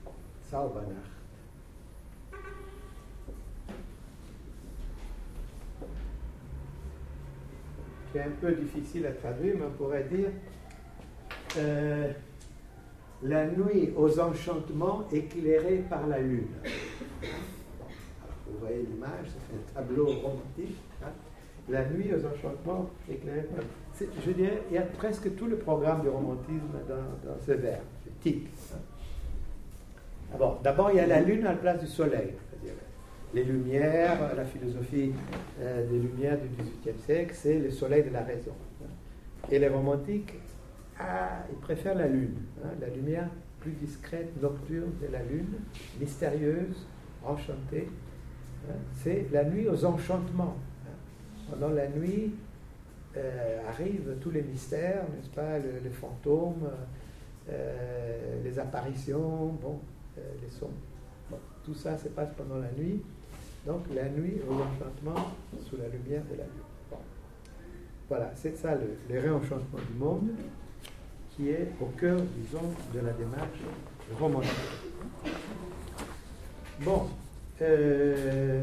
Qui est un peu difficile à traduire, mais on pourrait dire euh, la nuit aux enchantements éclairés par la lune. Alors, vous voyez l'image, c'est un tableau romantique. Hein? La nuit aux enchantements éclairés par la lune. Je dirais, il y a presque tout le programme du romantisme dans, dans ce vers, c'est Tieck. Hein? Bon, d'abord, il y a la lune à la place du soleil. C'est-à-dire les lumières, la philosophie euh, des lumières du dix-huitième siècle, c'est le soleil de la raison. Hein? Et les romantiques, ah, ils préfèrent la lune, hein, la lumière plus discrète, nocturne de la lune, mystérieuse, enchantée. Hein, c'est la nuit aux enchantements. Hein. Pendant la nuit euh, arrivent tous les mystères, n'est-ce pas, le, les fantômes, euh, les apparitions, bon, euh, les sons. Bon, tout ça se passe pendant la nuit. Donc la nuit aux enchantements sous la lumière de la lune. Bon. Voilà, c'est ça le, le réenchantement du monde, qui est au cœur, disons, de la démarche romantique. Bon, euh,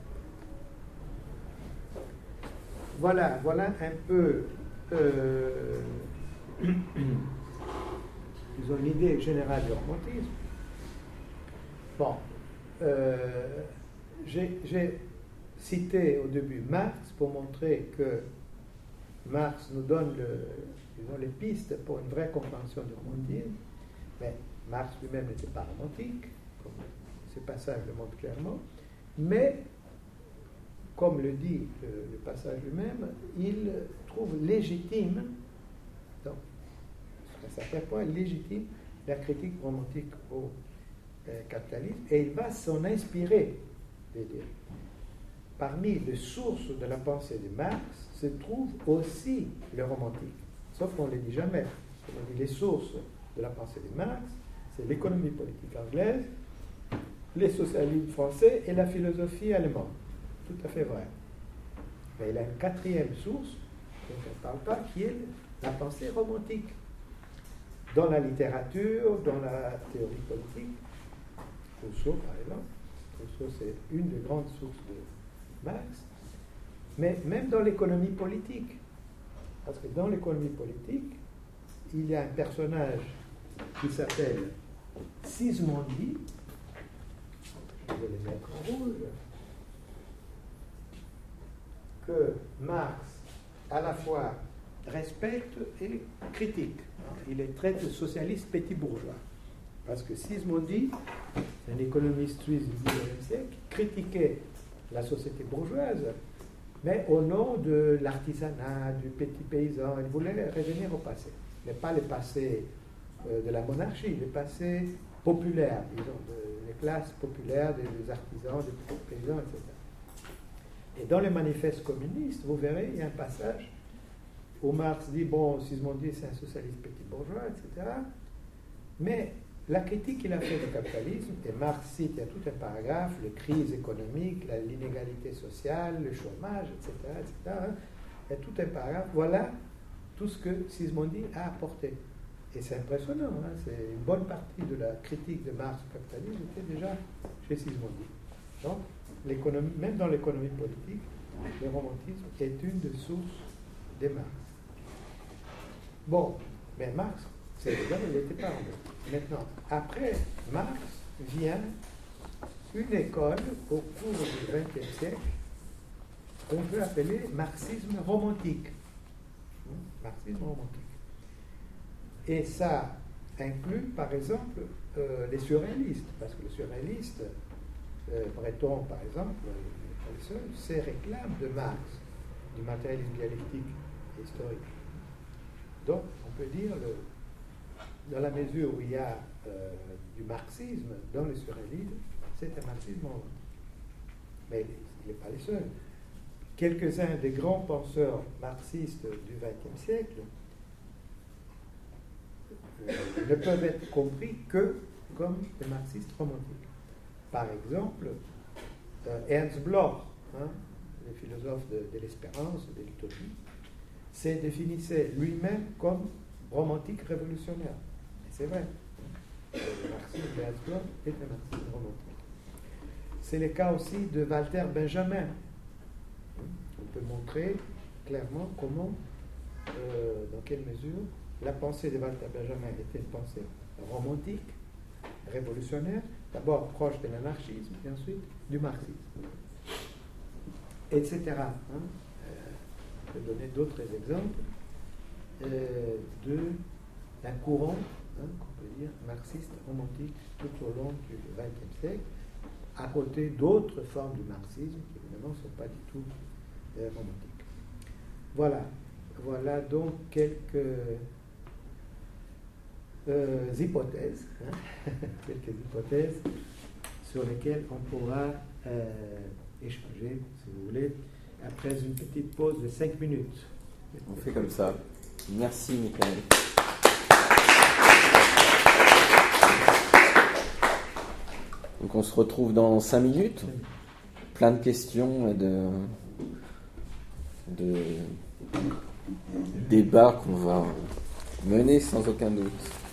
voilà, voilà un peu, euh, disons, l'idée générale du romantisme. Bon, euh, j'ai, j'ai cité au début Marx pour montrer que Marx nous donne le, disons, les pistes pour une vraie compréhension du romantisme, mais Marx lui-même n'était pas romantique, comme ce passage le montre clairement, mais, comme le dit le, le passage lui-même, il trouve légitime, donc, à un certain point, légitime la critique romantique au euh, capitalisme, et il va s'en inspirer. C'est-à-dire, parmi les sources de la pensée de Marx se trouve aussi le romantique. Sauf qu'on ne le dit jamais. On dit les sources de la pensée de Marx, c'est l'économie politique anglaise, les socialismes français et la philosophie allemande. Tout à fait vrai. Mais il y a une quatrième source, dont on ne parle pas, qui est la pensée romantique. Dans la littérature, dans la théorie politique, Rousseau par exemple, Rousseau c'est une des grandes sources de Marx, mais même dans l'économie politique. Parce que dans l'économie politique, il y a un personnage qui s'appelle Sismondi, je vais le mettre en rouge, que Marx à la fois respecte et critique. Il est très socialiste petit bourgeois. Parce que Sismondi, un économiste suisse du dix-neuvième siècle, critiquait la société bourgeoise, mais au nom de l'artisanat, du petit paysan. Il voulait revenir au passé. Mais pas le passé euh, de la monarchie, le passé populaire, disons, de, des classes populaires, des, des artisans, des paysans, et cetera. Et dans les manifestes communistes, vous verrez, il y a un passage où Marx dit, bon, Sismondi, c'est un socialiste petit bourgeois, et cetera. Mais la critique qu'il a fait du capitalisme, et Marx cite, il y a tout un paragraphe, les crises économiques, la, l'inégalité sociale, le chômage, et cetera, et cetera. Il y a tout un paragraphe. Voilà tout ce que Sismondi a apporté. Et c'est impressionnant, hein, c'est une bonne partie de la critique de Marx au capitalisme était déjà chez Sismondi. Donc, l'économie, même dans l'économie politique, le romantisme est une des sources de Marx. Bon, mais Marx, c'est déjà, il n'était pas en fait. Maintenant, après Marx vient une école au cours du vingtième siècle qu'on peut appeler marxisme romantique. Marxisme romantique. Et ça inclut, par exemple, euh, les surréalistes, parce que les surréalistes, euh, Breton, par exemple, euh, se réclament de Marx, du matérialisme dialectique et historique. Donc, on peut dire, le, dans la mesure où il y a euh, du marxisme dans le surréalisme, c'est un marxisme romantique. Mais il n'est pas les seuls. Quelques-uns des grands penseurs marxistes du vingtième siècle euh, ne peuvent être compris que comme des marxistes romantiques. Par exemple, euh, Ernst Bloch, hein, le philosophe de, de l'espérance, de l'utopie, se définissait lui-même comme romantique révolutionnaire. Et c'est vrai. Le marxisme d'Ernst Bloch est un marxisme romantique. C'est le cas aussi de Walter Benjamin. On peut montrer clairement comment, euh, dans quelle mesure, la pensée de Walter Benjamin était une pensée romantique, révolutionnaire, d'abord proche de l'anarchisme, et ensuite du marxisme, et cetera. Hein. Euh, je peux donner d'autres exemples euh, de, d'un courant, hein, qu'on peut dire, marxiste romantique tout au long du vingtième siècle, à côté d'autres formes du marxisme qui évidemment ne sont pas du tout euh, romantiques. Voilà, voilà donc quelques euh, hypothèses, hein, quelques hypothèses sur lesquelles on pourra euh, échanger, si vous voulez, après une petite pause de cinq minutes. On fait comme ça. Merci, Michael. Donc on se retrouve dans cinq minutes. Plein de questions et de, de débats qu'on va mener sans aucun doute.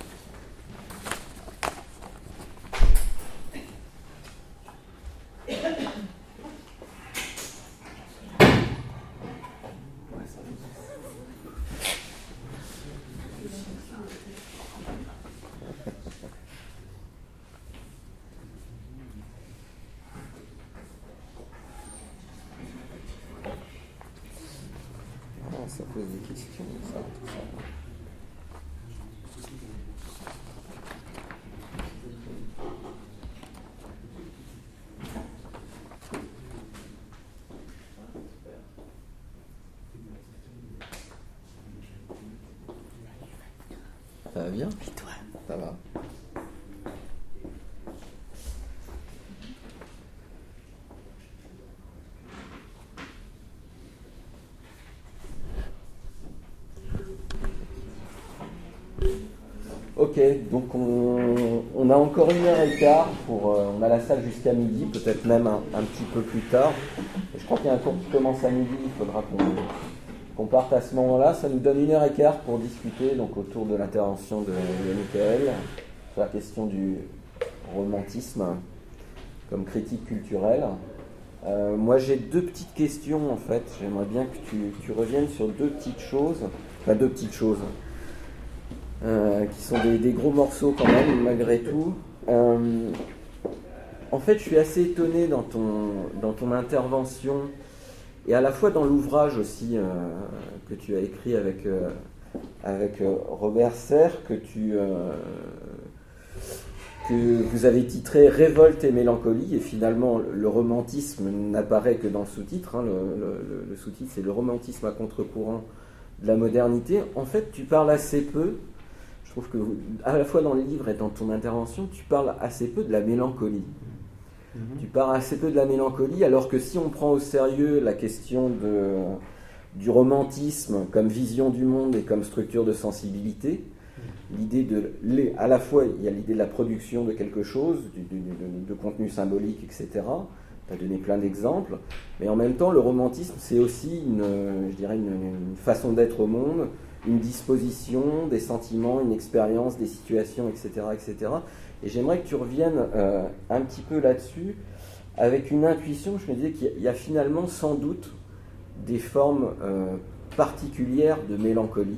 Ça pose des questions, ça, tout ça. Ça va bien? Et toi? Ça va. Ok, donc on, on a encore une heure et quart, pour, euh, on a la salle jusqu'à midi, peut-être même un, un petit peu plus tard. Et je crois qu'il y a un cours qui commence à midi, il faudra qu'on, qu'on parte à ce moment-là. Ça nous donne une heure et quart pour discuter donc, autour de l'intervention de, de Michael sur la question du romantisme comme critique culturelle. Euh, moi j'ai deux petites questions en fait, j'aimerais bien que tu, tu reviennes sur deux petites choses, enfin deux petites choses. euh, qui sont des, des gros morceaux quand même, malgré tout. Euh, en fait, je suis assez étonné dans ton, dans ton intervention, et à la fois dans l'ouvrage aussi euh, que tu as écrit avec, euh, avec euh, Robert Serre, que tu... Euh, que vous avez titré « Révolte et mélancolie », et finalement le romantisme n'apparaît que dans le sous-titre, hein, le, le, le sous-titre c'est « Le romantisme à contre-courant de la modernité ». En fait, tu parles assez peu, je trouve que à la fois dans le livre et dans ton intervention, tu parles assez peu de la mélancolie. Mm-hmm. Tu parles assez peu de la mélancolie, alors que si on prend au sérieux la question de, du romantisme comme vision du monde et comme structure de sensibilité, l'idée de, à la fois, il y a l'idée de la production de quelque chose, de, de, de, de contenu symbolique, et cetera. Tu as donné plein d'exemples, mais en même temps, le romantisme, c'est aussi une, je dirais une, une façon d'être au monde, une disposition, des sentiments, une expérience, des situations, et cetera, et cetera. Et j'aimerais que tu reviennes euh, un petit peu là-dessus, avec une intuition. Je me disais qu'il y a finalement sans doute des formes euh, particulières de mélancolie.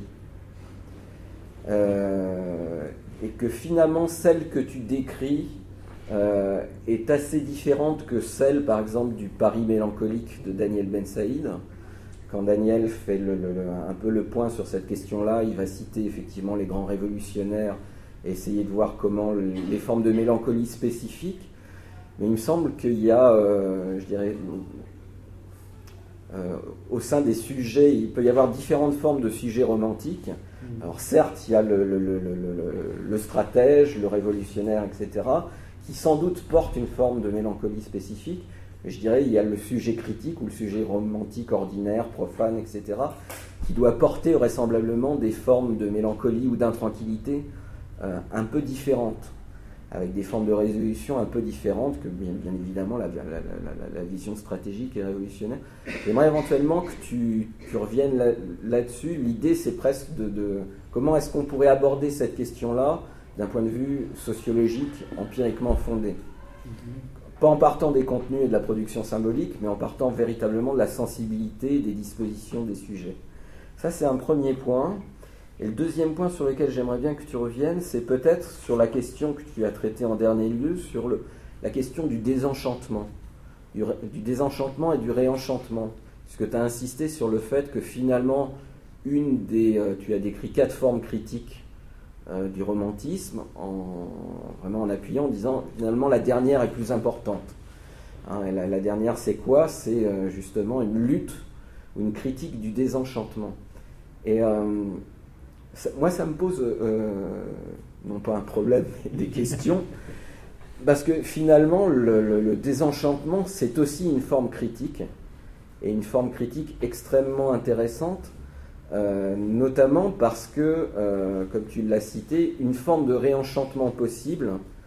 Euh, et que finalement celle que tu décris euh, est assez différente que celle par exemple du Paris mélancolique de Daniel Ben Saïd. Quand Daniel fait le, le, le, un peu le point sur cette question-là, il va citer effectivement les grands révolutionnaires et essayer de voir comment les formes de mélancolie spécifiques, mais il me semble qu'il y a, euh, je dirais, euh, au sein des sujets, il peut y avoir différentes formes de sujets romantiques. Alors certes, il y a le, le, le, le, le stratège, le révolutionnaire, et cetera, qui sans doute porte une forme de mélancolie spécifique, mais je dirais il y a le sujet critique ou le sujet romantique ordinaire, profane, et cetera, qui doit porter vraisemblablement des formes de mélancolie ou d'intranquillité euh, un peu différentes, avec des formes de résolution un peu différentes que bien, bien évidemment la, la, la, la, la vision stratégique et révolutionnaire. J'aimerais éventuellement que tu, tu reviennes là, là-dessus. L'idée, c'est presque de, de comment est-ce qu'on pourrait aborder cette question-là d'un point de vue sociologique, empiriquement fondé. Mm-hmm. Pas en partant des contenus et de la production symbolique, mais en partant véritablement de la sensibilité, des dispositions, des sujets. Ça, c'est un premier point. Et le deuxième point sur lequel j'aimerais bien que tu reviennes, c'est peut-être sur la question que tu as traitée en dernier lieu, sur le, la question du désenchantement, du, du désenchantement et du réenchantement. Puisque tu as insisté sur le fait que finalement, une des, euh, tu as décrit quatre formes critiques euh, du romantisme, en, vraiment en appuyant, en disant finalement la dernière est plus importante. Hein, et la, la dernière, c'est quoi ? C'est euh, justement une lutte ou une critique du désenchantement. Et euh, Ça, moi, ça me pose, euh, non pas un problème, mais des questions, parce que finalement, le, le, le désenchantement, c'est aussi une forme critique, et une forme critique extrêmement intéressante, euh, notamment parce que, euh, comme tu l'as cité, une forme de réenchantement possible,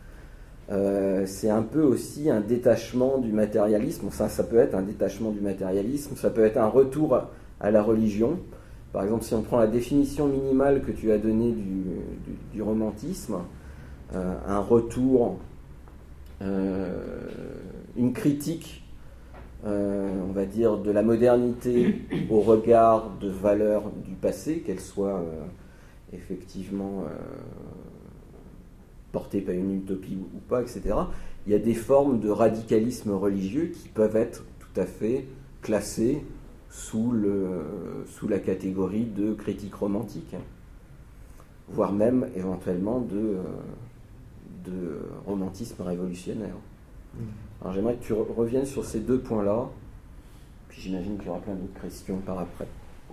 euh, c'est un peu aussi un détachement du matérialisme. Ça, ça peut être un détachement du matérialisme, ça peut être un retour à la religion. Par exemple, si on prend la définition minimale que tu as donnée du, du, du romantisme, euh, un retour, euh, une critique, euh, on va dire, de la modernité au regard de valeurs du passé, qu'elles soient euh, effectivement euh, portées par une utopie ou pas, et cetera. Il y a des formes de radicalisme religieux qui peuvent être tout à fait classées Sous, le, sous la catégorie de critique romantique, voire même éventuellement de, de romantisme révolutionnaire. Alors j'aimerais que tu reviennes sur ces deux points-là, puis j'imagine qu'il y aura plein d'autres questions par après.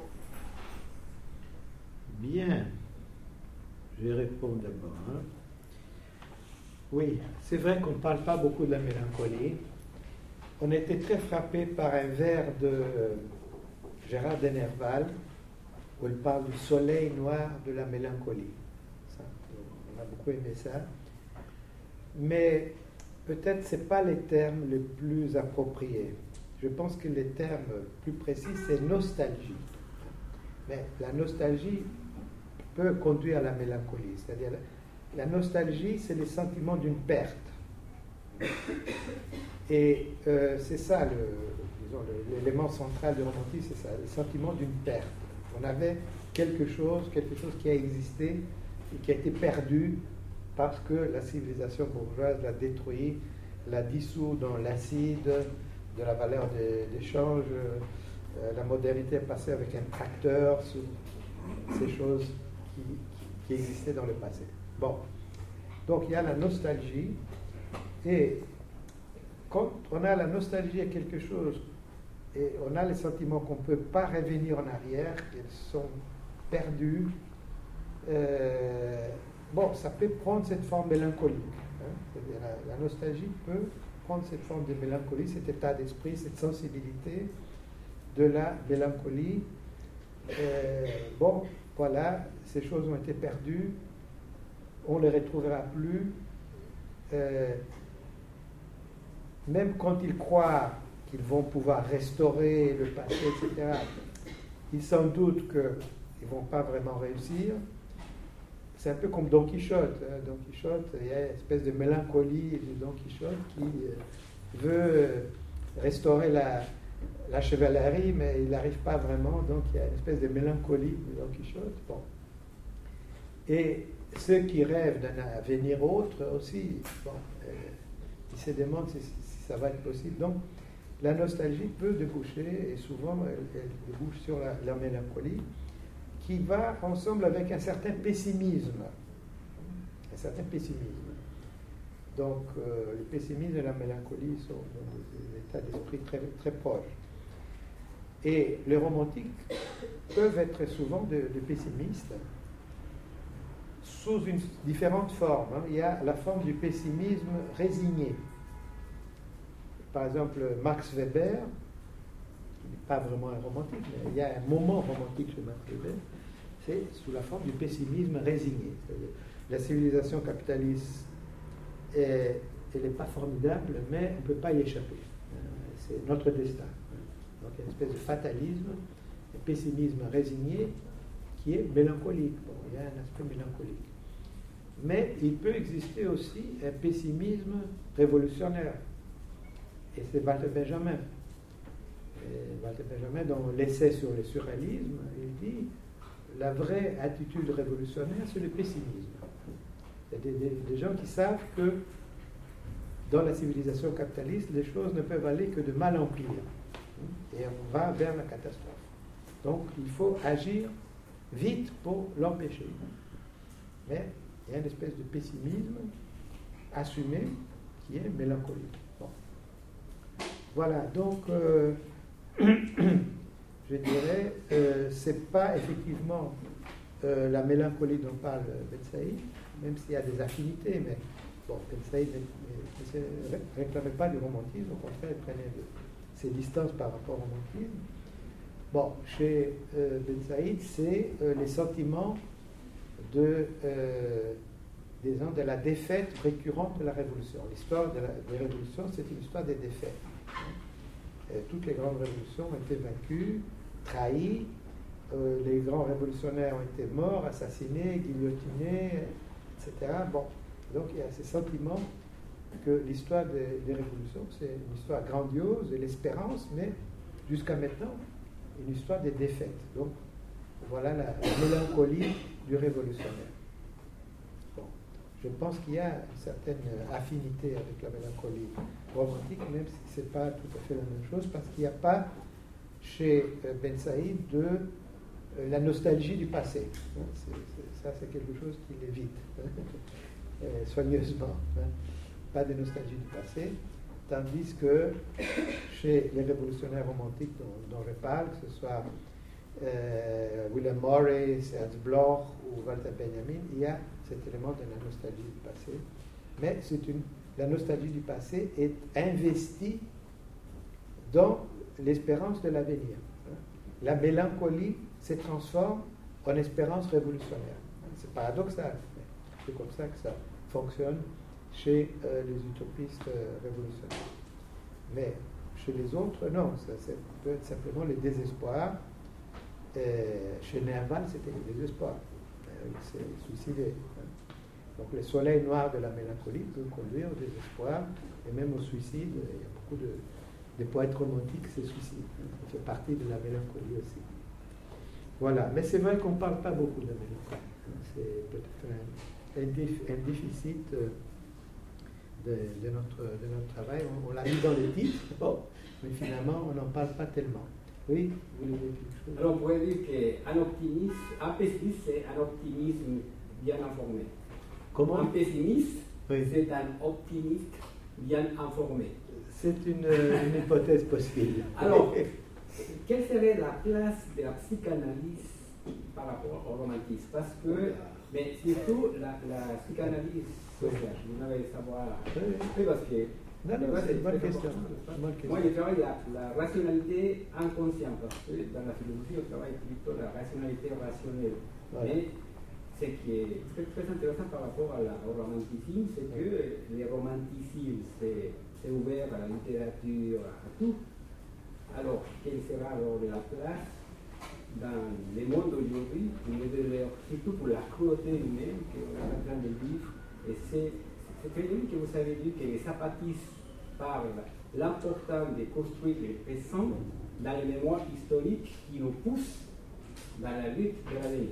Bien, je vais répondre d'abord. Hein. Oui, c'est vrai qu'on ne parle pas beaucoup de la mélancolie. On était très frappé par un vers de Gérard de Nerval, où il parle du soleil noir de la mélancolie. Ça, on a beaucoup aimé ça. Mais peut-être ce n'est pas les termes les plus appropriés. Je pense que les termes plus précis, c'est nostalgie. Mais la nostalgie peut conduire à la mélancolie. C'est-à-dire, la nostalgie, c'est le sentiment d'une perte. Et euh, c'est ça, le, disons, le, l'élément central du romantisme, c'est ça, le sentiment d'une perte. On avait quelque chose, quelque chose qui a existé, qui a été perdu parce que la civilisation bourgeoise l'a détruit, l'a dissous dans l'acide de la valeur d'échange. Euh, la modernité est passée avec un tracteur sur ces choses qui, qui existaient dans le passé. Bon, donc il y a la nostalgie, et quand on a la nostalgie à quelque chose, et on a le sentiment qu'on ne peut pas revenir en arrière, qu'ils sont perdus, euh, bon, ça peut prendre cette forme mélancolique. Hein, c'est-à-dire la, la nostalgie peut prendre cette forme de mélancolie, cet état d'esprit, cette sensibilité de la mélancolie. Euh, bon, voilà, ces choses ont été perdues, on ne les retrouvera plus. Euh, même quand ils croient qu'ils vont pouvoir restaurer le passé, et cetera, ils s'en doutent qu'ils ne vont pas vraiment réussir. C'est un peu comme Don Quichotte. Hein. Don Quichotte, il y a une espèce de mélancolie de Don Quichotte qui euh, veut restaurer la, la chevalerie, mais il n'arrive pas vraiment, donc il y a une espèce de mélancolie de Don Quichotte. Bon. Et ceux qui rêvent d'un avenir autre aussi, bon, euh, ils se demandent si, si ça va être possible. Donc, la nostalgie peut déboucher, et souvent elle, elle débouche sur la, la mélancolie, qui va ensemble avec un certain pessimisme. Un certain pessimisme. Donc, euh, le pessimisme et la mélancolie sont des états d'esprit très, très proches. Et les romantiques peuvent être souvent de, de pessimistes sous une différente forme. Hein. Il y a la forme du pessimisme résigné. Par exemple, Max Weber, qui n'est pas vraiment un romantique, mais il y a un moment romantique chez Max Weber, c'est sous la forme du pessimisme résigné. C'est-à-dire, la civilisation capitaliste, est, elle n'est pas formidable, mais on ne peut pas y échapper. C'est notre destin. Donc il y a une espèce de fatalisme, un pessimisme résigné qui est mélancolique. Bon, il y a un aspect mélancolique. Mais il peut exister aussi un pessimisme révolutionnaire. Et c'est Walter Benjamin. Et Walter Benjamin, dans l'essai sur le surréalisme, il dit la vraie attitude révolutionnaire, c'est le pessimisme. Il y a des, des, des gens qui savent que dans la civilisation capitaliste, les choses ne peuvent aller que de mal en pire. Et on va vers la catastrophe. Donc, il faut agir vite pour l'empêcher. Mais il y a une espèce de pessimisme assumé qui est mélancolique. Bon. Voilà, donc, euh, je dirais, euh, c'est pas effectivement euh, la mélancolie dont parle Ben Saïd, même s'il y a des affinités, mais bon, Ben Saïd ne réclamait pas du romantisme, au contraire, il prenait de, ses distances par rapport au romantisme. Bon, chez euh, Ben Saïd, c'est euh, les sentiments de, euh, disons, de la défaite récurrente de la révolution. L'histoire de la, des révolutions, c'est une histoire des défaites. Et toutes les grandes révolutions ont été vaincues, trahies, euh, les grands révolutionnaires ont été morts, assassinés, guillotinés, et cetera. Bon, donc il y a ces sentiments que l'histoire des, des révolutions, c'est une histoire grandiose et l'espérance, mais jusqu'à maintenant, une histoire des défaites. Donc, voilà la, la mélancolie du révolutionnaire. Bon, je pense qu'il y a une certaine affinité avec la mélancolie romantique, même si ce n'est pas tout à fait la même chose, parce qu'il n'y a pas chez Ben Saïd de euh, la nostalgie du passé. Hein, c'est, c'est, ça, c'est quelque chose qu'il évite hein, soigneusement. Hein. Pas de nostalgie du passé, tandis que chez les révolutionnaires romantiques dont, dont je parle, que ce soit euh, William Morris, Ernst Bloch ou Walter Benjamin, il y a cet élément de la nostalgie du passé. Mais c'est une, la nostalgie du passé est investie dans l'espérance de l'avenir. La mélancolie se transforme en espérance révolutionnaire. C'est paradoxal, mais c'est comme ça que ça fonctionne chez euh, les utopistes euh, révolutionnaires. Mais chez les autres, non, ça, ça peut être simplement le désespoir. Euh, chez Nerval, c'était le désespoir. Euh, il s'est suicidé. Hein. Donc le soleil noir de la mélancolie peut conduire au désespoir et même au suicide. Il y a beaucoup de, de poètes romantiques qui se suicident. Hein. Ça fait partie de la mélancolie aussi. Voilà. Mais c'est vrai qu'on ne parle pas beaucoup de la mélancolie. C'est peut-être un, un, déf- un déficit euh, de, de, notre, de notre travail. On, on l'a mis dans le titre, bon, mais finalement, on n'en parle pas tellement. Oui, vous voulez dire quelque chose? Alors, on pourrait dire qu'un optimisme, un pessimiste, c'est un optimisme bien informé. Comment? Un pessimiste, Oui. c'est un optimiste bien informé. C'est une, une hypothèse possible. Alors, quelle serait la place de la psychanalyse par rapport au romantisme? Parce que, mais surtout la, la psychanalyse sociale, vous devez savoir. Oui. Oui, parce que. Non, non, c'est une bonne question. Bonne question. Moi, je travaille la, la rationalité inconsciente, parce que dans la philosophie, on travaille plutôt la rationalité rationnelle. Ouais. Mais ce qui est très, très intéressant par rapport à la, au romanticisme, c'est que le romanticisme, c'est ouvert à la littérature, à tout. Alors, quelle sera alors la place dans le monde d'aujourd'hui, surtout pour la cruauté humaine qu'on est en train de vivre? Et c'est très bien que vous avez dit que les zapatistes parlent l'important de construire le présent dans les mémoires historiques qui nous poussent dans la lutte de l'avenir.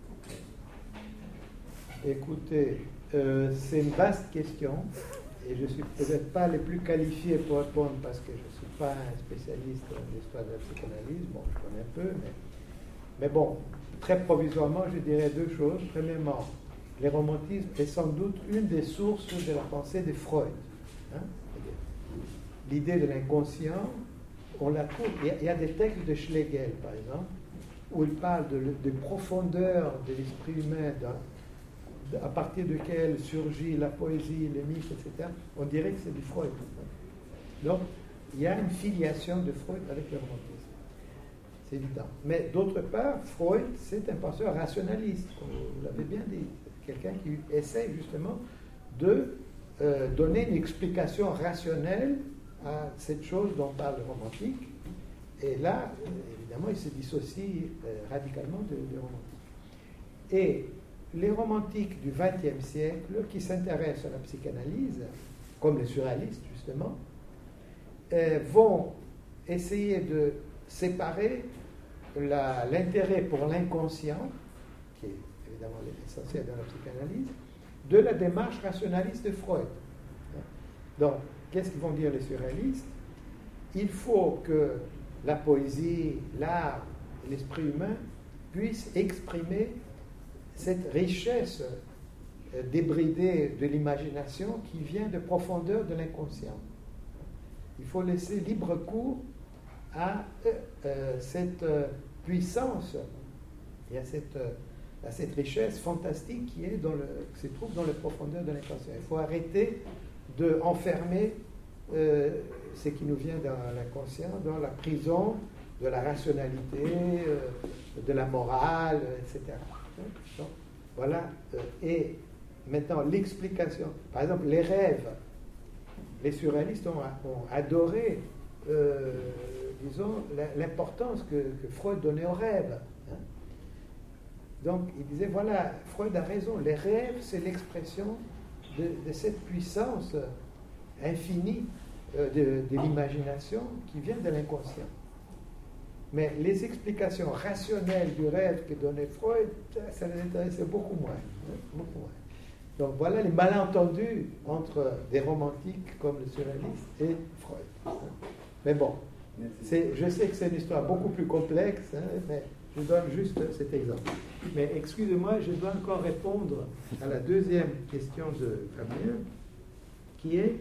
Écoutez, euh, c'est une vaste question et je ne suis peut-être pas le plus qualifié pour répondre parce que je ne suis pas un spécialiste de l'histoire de la psychanalyse. Bon, je connais un peu, mais, mais bon, très provisoirement, je dirais deux choses. Premièrement, le romantisme est sans doute une des sources de la pensée de Freud. Hein? L'idée de l'inconscient, on la trouve. Il y, a, il y a des textes de Schlegel, par exemple, où il parle de, de profondeur de l'esprit humain, dans, à partir duquel surgit la poésie, les mythes, et cetera. On dirait que c'est du Freud. Donc, il y a une filiation de Freud avec le romantisme. C'est évident. Mais d'autre part, Freud, c'est un penseur rationaliste, comme vous l'avez bien dit. Quelqu'un qui essaie justement de euh, donner une explication rationnelle à cette chose dont parle le romantique. Et là, euh, évidemment, il se dissocie euh, radicalement du romantique. Et les romantiques du vingtième siècle, qui s'intéressent à la psychanalyse, comme les surréalistes justement, euh, vont essayer de séparer l'intérêt pour l'inconscient, qui est évidemment l'essentiel de la psychanalyse, de la démarche rationaliste de Freud. Donc, qu'est-ce qu'ils vont dire les surréalistes? Il faut que la poésie, l'art, l'esprit humain puissent exprimer cette richesse débridée de l'imagination qui vient de profondeur de l'inconscient. Il faut laisser libre cours à euh, euh, cette euh, puissance et à cette, euh, à cette richesse fantastique qui, est dans le, qui se trouve dans les profondeurs de l'inconscient. Il faut arrêter d'enfermer euh, ce qui nous vient dans l'inconscient, dans la prison de la rationalité, euh, de la morale, et cetera. Donc, voilà. Euh, et maintenant, l'explication. Par exemple, les rêves. Les surréalistes ont, ont adoré, euh, disons, l'importance que, que Freud donnait aux rêves. Hein. Donc, il disait, voilà, Freud a raison, les rêves, c'est l'expression de, de cette puissance infinie euh, de, de l'imagination qui vient de l'inconscient. Mais les explications rationnelles du rêve que donnait Freud, ça les intéressait beaucoup moins. Hein, beaucoup moins. Donc voilà les malentendus entre des romantiques comme le surréaliste et Freud. Hein. Mais bon, je sais que c'est une histoire beaucoup plus complexe, hein, mais je donne juste cet exemple. Mais excusez-moi, je dois encore répondre à la deuxième question de Fabien, qui est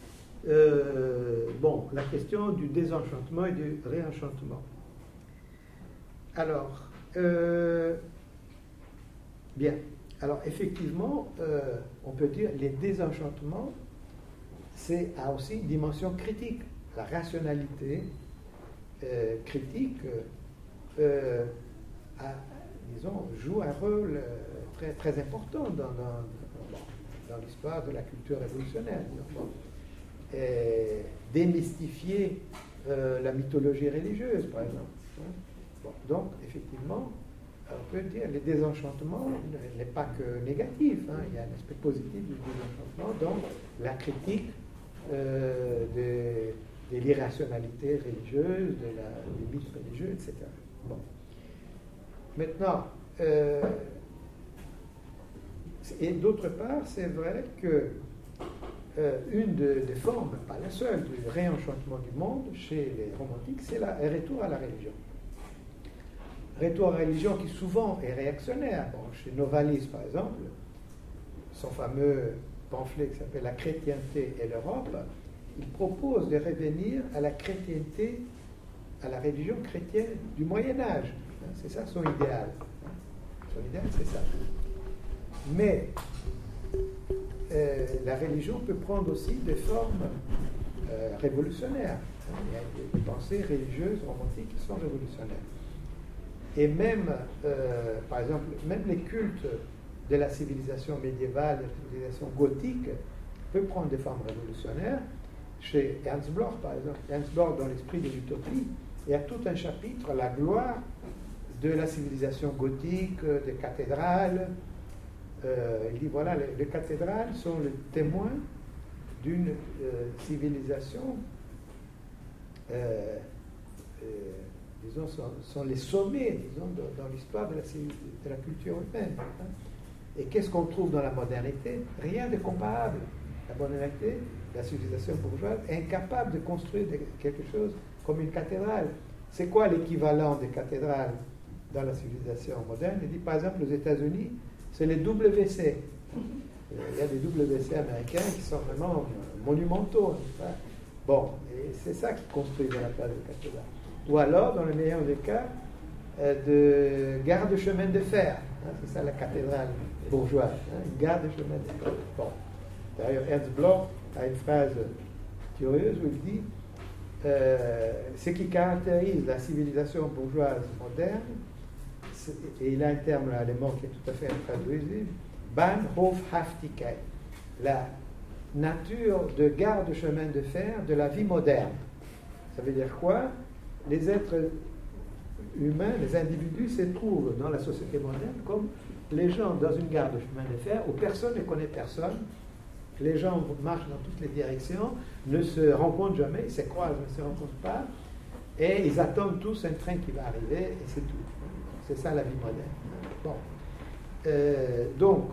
euh, bon, la question du désenchantement et du réenchantement. Alors, euh, bien. Alors, effectivement, euh, on peut dire que les désenchantements, c'est a aussi une dimension critique. La rationalité euh, critique euh, a, disons, joue un rôle très, très important dans, dans, dans l'histoire de la culture révolutionnaire. Bon. Et démystifier euh, la mythologie religieuse, par exemple. Bon, donc, effectivement, on peut dire que le désenchantement n'est pas que négatif, hein. Il y a un aspect positif du désenchantement, donc la critique euh, de, de l'irrationalité religieuse, de la, des mythes religieux, et cetera. Bon. Maintenant, euh, Et d'autre part, c'est vrai que euh, une de- des formes, pas la seule, du réenchantement du monde chez les romantiques, c'est le retour à la religion. Retour à la religion qui souvent est réactionnaire. Bon, chez Novalis, par exemple, son fameux pamphlet qui s'appelle La chrétienté et l'Europe, il propose de revenir à la chrétienté, à la religion chrétienne du Moyen-Âge. C'est ça son idéal. Son idéal, c'est ça. Mais euh, la religion peut prendre aussi des formes euh, révolutionnaires. Il y a des pensées religieuses, romantiques qui sont révolutionnaires. Et même, euh, par exemple, même les cultes de la civilisation médiévale, de la civilisation gothique, peuvent prendre des formes révolutionnaires. Chez Ernst Bloch, par exemple, Ernst Bloch, dans l'esprit de l'utopie, il y a tout un chapitre, la gloire de la civilisation gothique, des cathédrales. Euh, il dit, voilà, les, les cathédrales sont le témoin d'une euh, civilisation, euh, euh, disons, sont, sont les sommets, disons, dans, dans l'histoire de la, de la culture humaine. Hein. Et qu'est-ce qu'on trouve dans la modernité? Rien de comparable. La modernité, la civilisation bourgeoise, est incapable de construire de, quelque chose comme une cathédrale. C'est quoi l'équivalent des cathédrales dans la civilisation moderne? Il dit, par exemple, aux États-Unis, c'est les W C. Il y a des W C américains qui sont vraiment monumentaux. Bon, et c'est ça qui construit dans la place de cathédrale. Ou alors, dans le meilleur des cas, euh, de gare de chemin de fer. Hein, c'est ça la cathédrale bourgeoise. Hein, une gare de chemin de fer. Bon. D'ailleurs, Ernst Bloch a une phrase curieuse où il dit euh, ce qui caractérise la civilisation bourgeoise moderne, et il a un terme allemand qui est tout à fait intraduisible, Bahnhofhaftigkeit, la nature de gare de chemin de fer de la vie moderne. Ça veut dire quoi? Les êtres humains, les individus se trouvent dans la société moderne comme les gens dans une gare de chemin de fer où personne ne connaît personne. Les gens marchent dans toutes les directions, ne se rencontrent jamais, ils se croisent, ne se rencontrent pas, et ils attendent tous un train qui va arriver, et c'est tout. C'est ça la vie moderne. Bon. Euh, donc,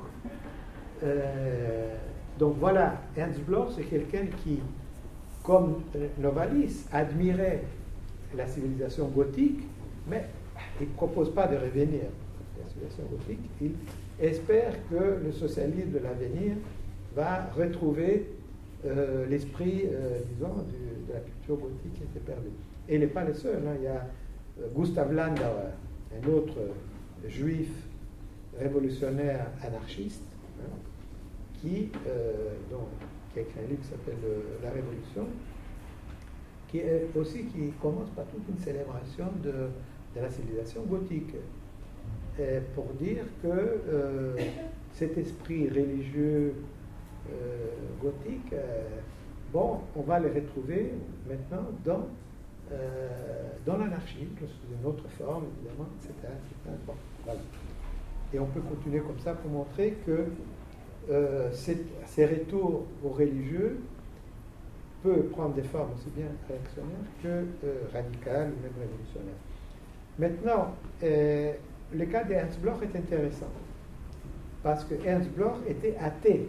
euh, donc voilà, Ernst Bloch, c'est quelqu'un qui, comme Novalis, admirait la civilisation gothique, mais il ne propose pas de revenir à la civilisation gothique. Il espère que le socialisme de l'avenir va retrouver euh, l'esprit, euh, disons, du, de la culture gothique qui était perdue. Et il n'est pas le seul. Hein. Il y a euh, Gustav Landauer, un autre euh, juif révolutionnaire anarchiste, hein, qui, euh, donc, qui a écrit un livre qui s'appelle euh, La Révolution, qui est aussi qui commence par toute une célébration de, de la civilisation gothique, et pour dire que euh, cet esprit religieux euh, gothique, euh, bon, on va le retrouver maintenant dans Euh, dans l'anarchie, sous une autre forme, évidemment, et cetera et cetera. Bon, voilà. Et on peut continuer comme ça pour montrer que euh, ces, ces retours aux religieux peuvent prendre des formes aussi bien réactionnaires que euh, radicales ou même révolutionnaires. Maintenant, euh, le cas d'Ernst Bloch est intéressant, parce que Ernst Bloch était athée.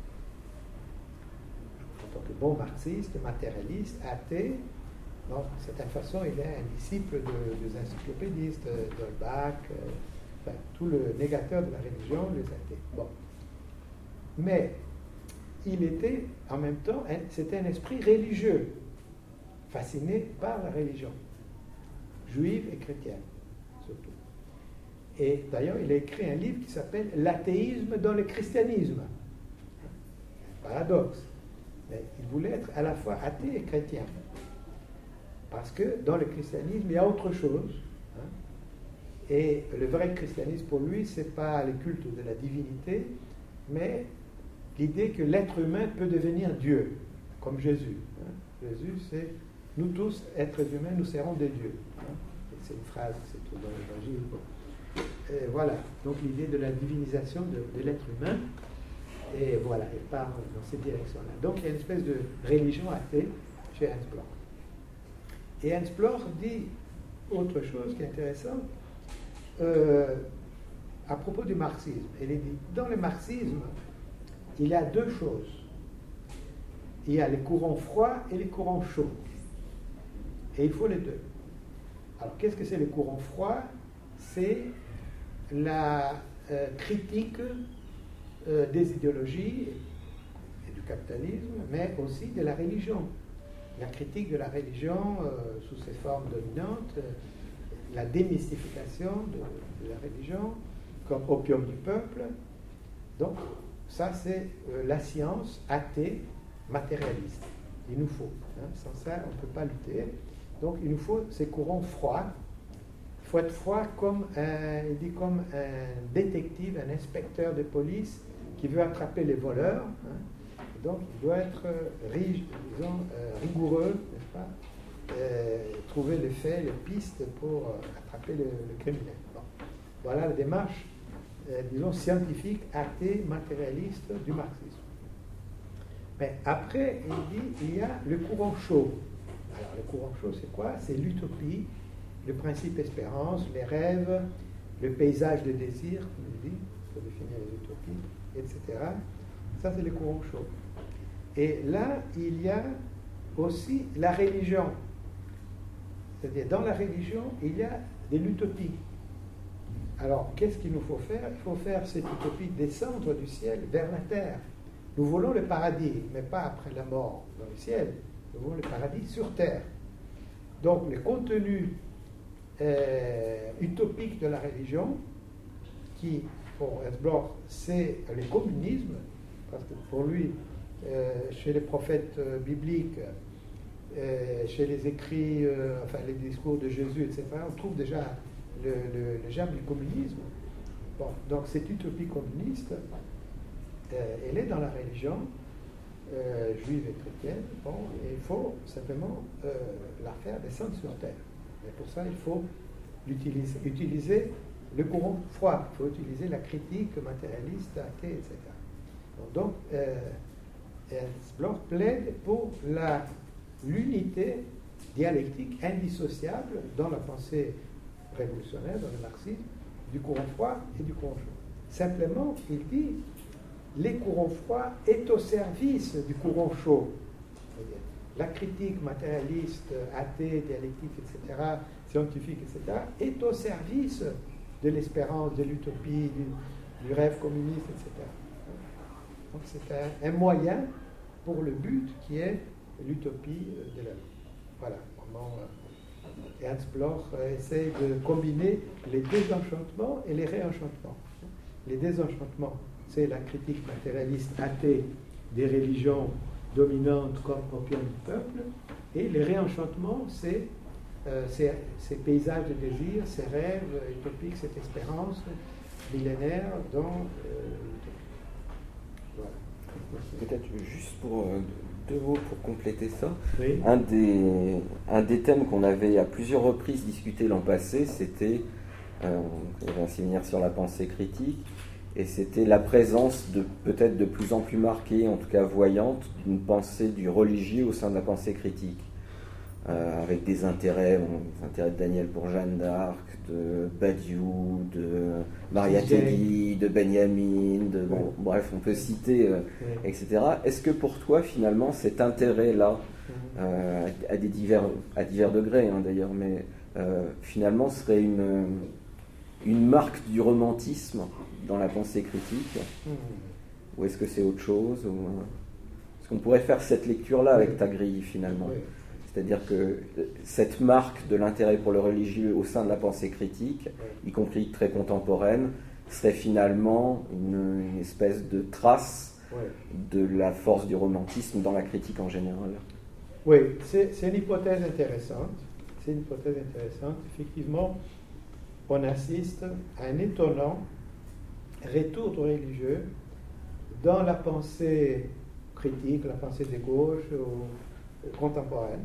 En tant que bon marxiste, matérialiste, athée. Donc, d'une certaine façon, il est un disciple de, des encyclopédistes, d'Holbach, euh, enfin, tout le négateur de la religion, les athées. Bon. Mais il était, en même temps, un, c'était un esprit religieux, fasciné par la religion, juive et chrétienne, surtout. Et d'ailleurs, il a écrit un livre qui s'appelle « L'athéisme dans le christianisme ». Un paradoxe. Mais il voulait être à la fois athée et chrétien. Parce que dans le christianisme, il y a autre chose. Hein, et le vrai christianisme, pour lui, ce n'est pas le culte de la divinité, mais l'idée que l'être humain peut devenir Dieu, comme Jésus. Hein. Jésus, c'est « nous tous, êtres humains, nous serons des dieux hein. ». C'est une phrase, c'est tout dans l'Évangile. Bon. Et voilà, donc l'idée de la divinisation de, de l'être humain, et voilà, elle part dans cette direction-là. Donc il y a une espèce de religion athée chez Ernst Bloch. Et Ernst Bloch dit autre chose qui est intéressante. Euh, à propos du marxisme. Il est dit, dans le marxisme, il y a deux choses. Il y a les courants froids et les courants chauds. Et il faut les deux. Alors, qu'est-ce que c'est les courants froids? C'est la euh, critique euh, des idéologies et du capitalisme, mais aussi de la religion. La critique de la religion euh, sous ses formes dominantes, euh, la démystification de, de la religion comme opium du peuple. Donc, ça, c'est euh, la science athée matérialiste. Il nous faut. Hein, sans ça, on ne peut pas lutter. Donc, il nous faut ces courants froids. Il faut être froid comme un, il dit comme un détective, un inspecteur de police qui veut attraper les voleurs. Hein. Donc, il doit être rig, disons, euh, rigoureux, n'est-ce pas, euh, trouver les faits, les pistes pour euh, attraper le, le criminel. Bon. Voilà la démarche, euh, disons, scientifique, athée, matérialiste du marxisme. Mais après, il dit, il y a le courant chaud. Alors, le courant chaud, c'est quoi? C'est l'utopie, le principe espérance, les rêves, le paysage de désir, comme il dit, pour définir les utopies, et cetera. Ça, c'est le courant chaud. Et là, il y a aussi la religion. C'est-à-dire, dans la religion, il y a de l'utopie. Alors, qu'est-ce qu'il nous faut faire? Il faut faire cette utopie descendre du ciel vers la terre. Nous voulons le paradis, mais pas après la mort dans le ciel. Nous voulons le paradis sur terre. Donc, le contenu euh, utopique de la religion, qui, pour Ernst-Bloch, c'est le communisme, parce que pour lui, euh, chez les prophètes euh, bibliques, euh, chez les écrits, euh, enfin les discours de Jésus, et cetera, on trouve déjà le, le, le germe du communisme. Bon, donc cette utopie communiste, euh, elle est dans la religion euh, juive et chrétienne, bon, et il faut simplement euh, la faire descendre sur terre. Et pour ça, il faut utiliser, utiliser le courant froid, il faut utiliser la critique matérialiste, athée, et cetera. Donc, euh, Ernst-Bloch plaide pour la, l'unité dialectique indissociable dans la pensée révolutionnaire, dans le marxisme, du courant froid et du courant chaud. Simplement, il dit, les courants froids est au service du courant chaud. La critique matérialiste, athée, dialectique, et cetera, scientifique, et cetera, est au service de l'espérance, de l'utopie, du, du rêve communiste, et cetera. Donc c'est un, un moyen pour le but qui est l'utopie de la vie. Voilà comment euh, Ernst Bloch euh, essaie de combiner les désenchantements et les réenchantements. Les désenchantements, c'est la critique matérialiste athée des religions dominantes comme opium du peuple, et les réenchantements, c'est euh, ces, ces paysages de désir, ces rêves utopiques, cette espérance millénaire dans euh, l'utopie. Voilà. Peut-être juste pour euh, deux mots pour compléter ça. Oui. Un des, un des thèmes qu'on avait à plusieurs reprises discuté l'an passé, c'était, euh, on va ainsi venir sur la pensée critique, et c'était la présence de peut-être de plus en plus marquée, en tout cas voyante, d'une pensée du religieux au sein de la pensée critique. Euh, avec des intérêts, bon, les intérêts de Daniel pour Jeanne d'Arc, de Badiou, de Maria Tegui, de Benjamin, de, bon, oui. Bref, on peut citer, euh, oui. et cetera. Est-ce que pour toi, finalement, cet intérêt-là, euh, à, des divers, à divers degrés hein, d'ailleurs, mais euh, finalement serait une, une marque du romantisme dans la pensée critique, mmh. ou est-ce que c'est autre chose ou, est-ce qu'on pourrait faire cette lecture-là avec ta grille, finalement? Oui. C'est-à-dire que cette marque de l'intérêt pour le religieux au sein de la pensée critique, y compris très contemporaine, serait finalement une, une espèce de trace ouais. de la force du romantisme dans la critique en général. Oui, c'est, c'est une hypothèse intéressante. C'est une hypothèse intéressante. Effectivement, on assiste à un étonnant retour du religieux dans la pensée critique, la pensée des gauches ou contemporaine.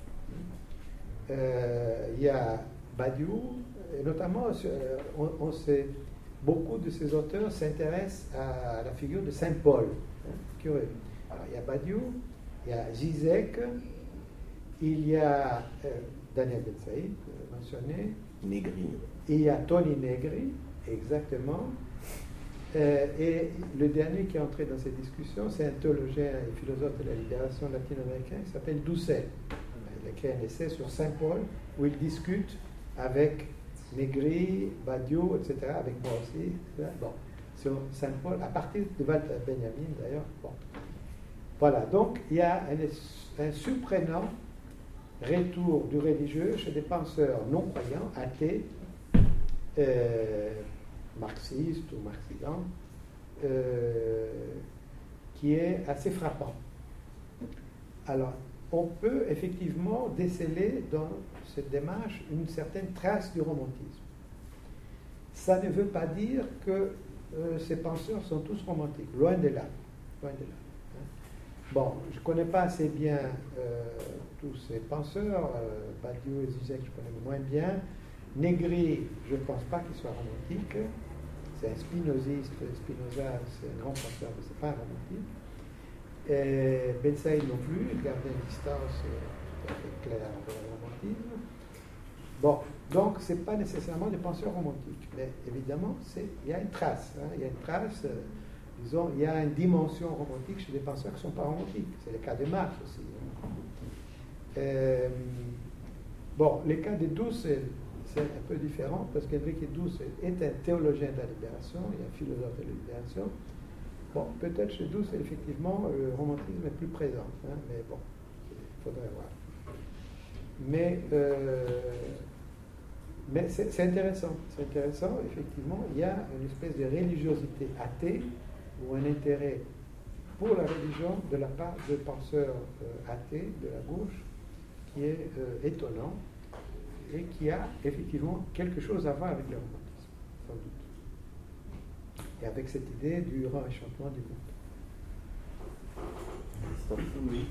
Euh, il y a Badiou, et notamment, on, on sait, beaucoup de ces auteurs s'intéressent à la figure de Saint Paul. Hein, curieux. Alors, il y a Badiou, il y a Zizek, il y a euh, Daniel Ben Saïd, mentionné. Negri. Il y a Tony Negri, Exactement. Euh, et le dernier qui est entré dans cette discussion, c'est un théologien et philosophe de la libération latino-américain qui s'appelle Dussel. Il a écrit un essai sur Saint Paul où il discute avec Negri, Badiou, et cetera, avec moi aussi, bon, sur Saint Paul, à partir de Walter Benjamin d'ailleurs. Bon. Voilà, donc il y a un, un surprenant retour du religieux chez des penseurs non-croyants, athées, euh, marxistes ou marxisants, euh, qui est assez frappant. Alors, on peut effectivement déceler dans cette démarche une certaine trace du romantisme. Ça ne veut pas dire que euh, ces penseurs sont tous romantiques, loin de là. Loin de là. Hein. Bon, je ne connais pas assez bien euh, tous ces penseurs, euh, Badiou et Zizek, je connais moins bien. Negri, je ne pense pas qu'il soit romantique. C'est un spinoziste, Spinoza, c'est un grand penseur, mais ce n'est pas un romantique. Et Ben Saïd non plus, il gardait une distance euh, tout à fait claire avec le romantisme. Bon, donc ce n'est pas nécessairement des penseurs romantiques, mais évidemment, il y a une trace. Hein, il y a une trace, euh, disons, il y a une dimension romantique chez des penseurs qui ne sont pas romantiques. C'est le cas de Marx aussi. Hein. Euh, bon, le cas de Dussel, c'est un peu différent, parce qu'Enrique Dussel est un théologien de la libération, il est un philosophe de la libération. Bon, peut-être chez Dussel, effectivement, le romantisme est plus présent, hein, mais bon, il faudrait voir. Mais, euh, mais c'est, c'est intéressant, c'est intéressant, effectivement, il y a une espèce de religiosité athée, ou un intérêt pour la religion de la part de penseurs euh, athées de la gauche, qui est euh, étonnant, et qui a effectivement quelque chose à voir avec le romantisme, sans doute. Et avec cette idée du grand échauffement du monde. Oui.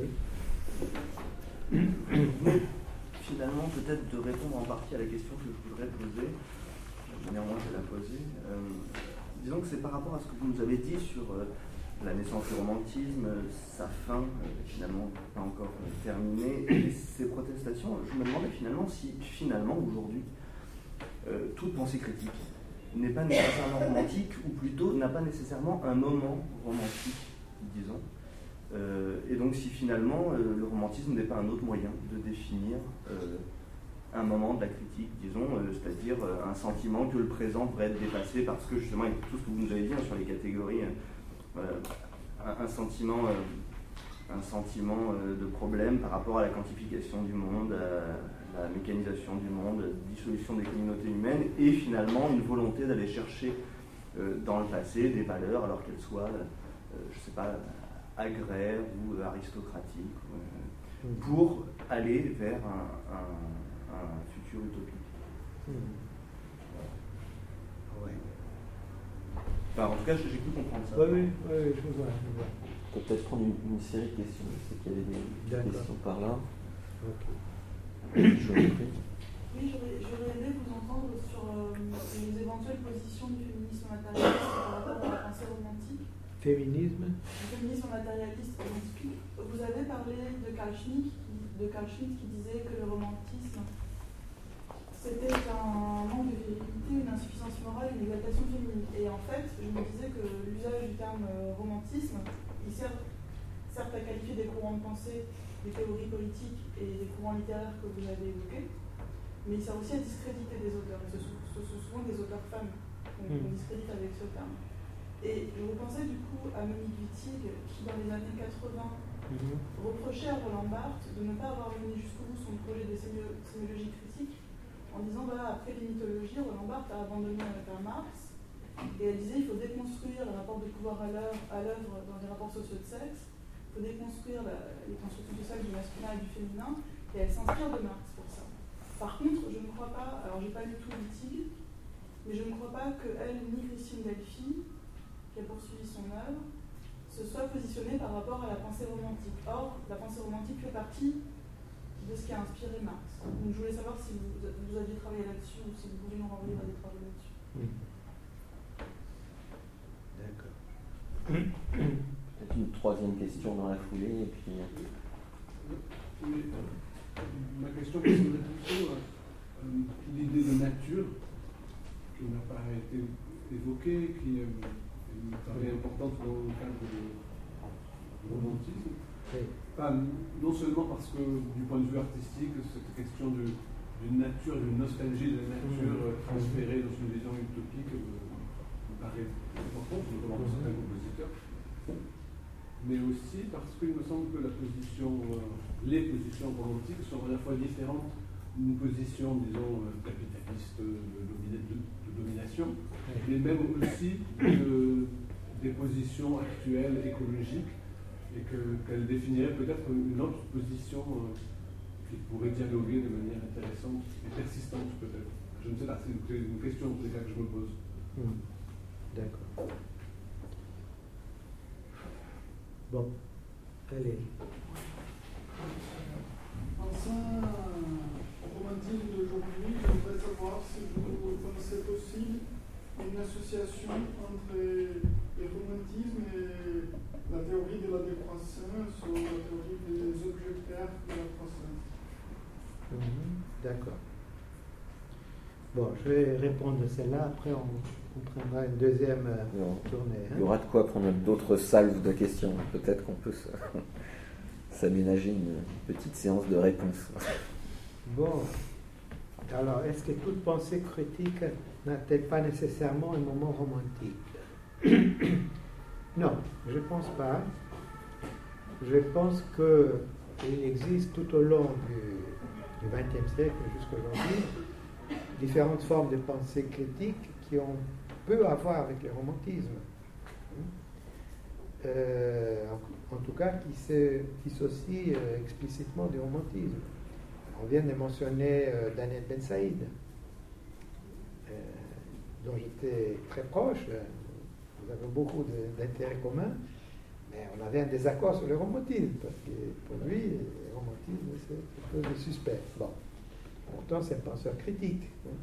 Oui. Mais finalement, peut-être de répondre en partie à la question que je voudrais poser, néanmoins je vais la poser. Euh, disons que c'est par rapport à ce que vous nous avez dit sur euh, la naissance du romantisme, sa fin, euh, finalement pas encore euh, terminée, et ces protestations. Je me demandais finalement si, finalement, aujourd'hui, euh, toute pensée critique n'est pas nécessairement romantique, ou plutôt n'a pas nécessairement un moment romantique, disons. Euh, et donc si finalement euh, le romantisme n'est pas un autre moyen de définir euh, un moment de la critique, disons, euh, c'est-à-dire euh, un sentiment que le présent devrait être dépassé parce que justement, avec tout ce que vous nous avez dit hein, sur les catégories, euh, un, un sentiment, euh, un sentiment euh, de problème par rapport à la quantification du monde, à la mécanisation du monde, dissolution des communautés humaines, et finalement une volonté d'aller chercher euh, dans le passé des valeurs, alors qu'elles soient, euh, je ne sais pas, agraires ou aristocratiques, euh, pour aller vers un, un, un futur utopique. Mmh. Ouais. Enfin, en tout cas, j'ai pu comprendre ça. Oui, oui, oui, je vois. Je vois. On peut peut-être prendre une, une série de questions. Je sais qu'il y avait des D'accord. questions par là. Ok. Je vous en prie. Oui, j'aurais, j'aurais aimé vous entendre sur euh, les éventuelles positions du féminisme matérialiste par rapport à la pensée romantique. Féminisme. Le féminisme matérialiste romantique. Vous avez parlé de Carl Schmitt, de Carl Schmitt qui disait que le romantisme c'était un manque de virilité, une insuffisance morale, une exaltation féminine. Et en fait, je me disais que l'usage du terme romantisme, il sert certes à qualifier des courants de pensée, des théories politiques et des courants littéraires que vous avez évoqués, mais il sert aussi à discréditer des auteurs. Et ce sont souvent des auteurs femmes qu'on mmh. discrédite avec ce terme. Et je repensais du coup à Monique Wittig, qui dans les années quatre-vingts mmh. reprochait à Roland Barthes de ne pas avoir mené jusqu'au bout son projet de sémiologie critique, en disant, voilà, après les mythologies, Roland Barthes a abandonné Karl Marx, et elle disait, il faut déconstruire le rapport de pouvoir à l'œuvre dans les rapports sociaux de sexe, il faut déconstruire la, les constructions sociales du masculin et du féminin, et elle s'inspire de Marx pour ça. Par contre, je ne crois pas, alors j'ai pas lu tout Wittig, mais je ne crois pas qu'elle ni Christine Delphi, qui a poursuivi son œuvre, se soit positionnée par rapport à la pensée romantique. Or, la pensée romantique fait partie de ce qui a inspiré Marx. Donc je voulais savoir si vous, vous aviez travaillé là-dessus ou si vous pouviez nous renvoyer à des travaux là-dessus. Mmh. D'accord. Peut-être une troisième question dans la foulée, et puis... Oui, ma question concerne plutôt euh, l'idée de nature qui n'a pas été évoquée, qui euh, me paraît importante dans le cadre du romantisme. Oui. Pas, non seulement parce que du point de vue artistique, cette question de, d'une nature, d'une nostalgie de la nature euh, transférée dans une vision utopique euh, me paraît importante, notamment pour certains compositeurs. Mais aussi parce qu'il me semble que la position, euh, les positions romantiques sont à la fois différentes d'une position, disons, euh, capitaliste de, de, de, de domination, mais même aussi de, des positions actuelles écologiques, et que, qu'elle définirait peut-être une autre position euh, qui pourrait dialoguer de manière intéressante et persistante peut-être. Je ne sais pas, c'est une, une question en tous les cas que je me pose. Mmh. D'accord. Bon, allez. Pensant au romantisme d'aujourd'hui, je voudrais savoir si vous pensez possible une association entre le romantisme et la théorie de la décroissance ou la théorie des objets terres de la croissance. Mmh, d'accord. Bon, je vais répondre à celle-là, après on, on prendra une deuxième euh, tournée. Hein. Il y aura de quoi prendre d'autres salves de questions. Peut-être qu'on peut se... s'aménager une petite séance de réponse. Bon, alors est-ce que toute pensée critique n'a-t-elle pas nécessairement un moment romantique? Non, je ne pense pas. Je pense qu'il existe tout au long du vingtième siècle jusqu'à aujourd'hui différentes formes de pensée critique qui ont peu à voir avec le romantisme. Euh, en, en tout cas, qui se dissocient euh, explicitement du romantisme. On vient de mentionner euh, Daniel Ben Saïd, euh, dont j'étais très proche. Nous avons beaucoup de, d'intérêts communs, mais on avait un désaccord sur le romantisme, parce que pour lui, le romantisme, c'est quelque chose de suspect. Bon. Pourtant, c'est un penseur critique, hein.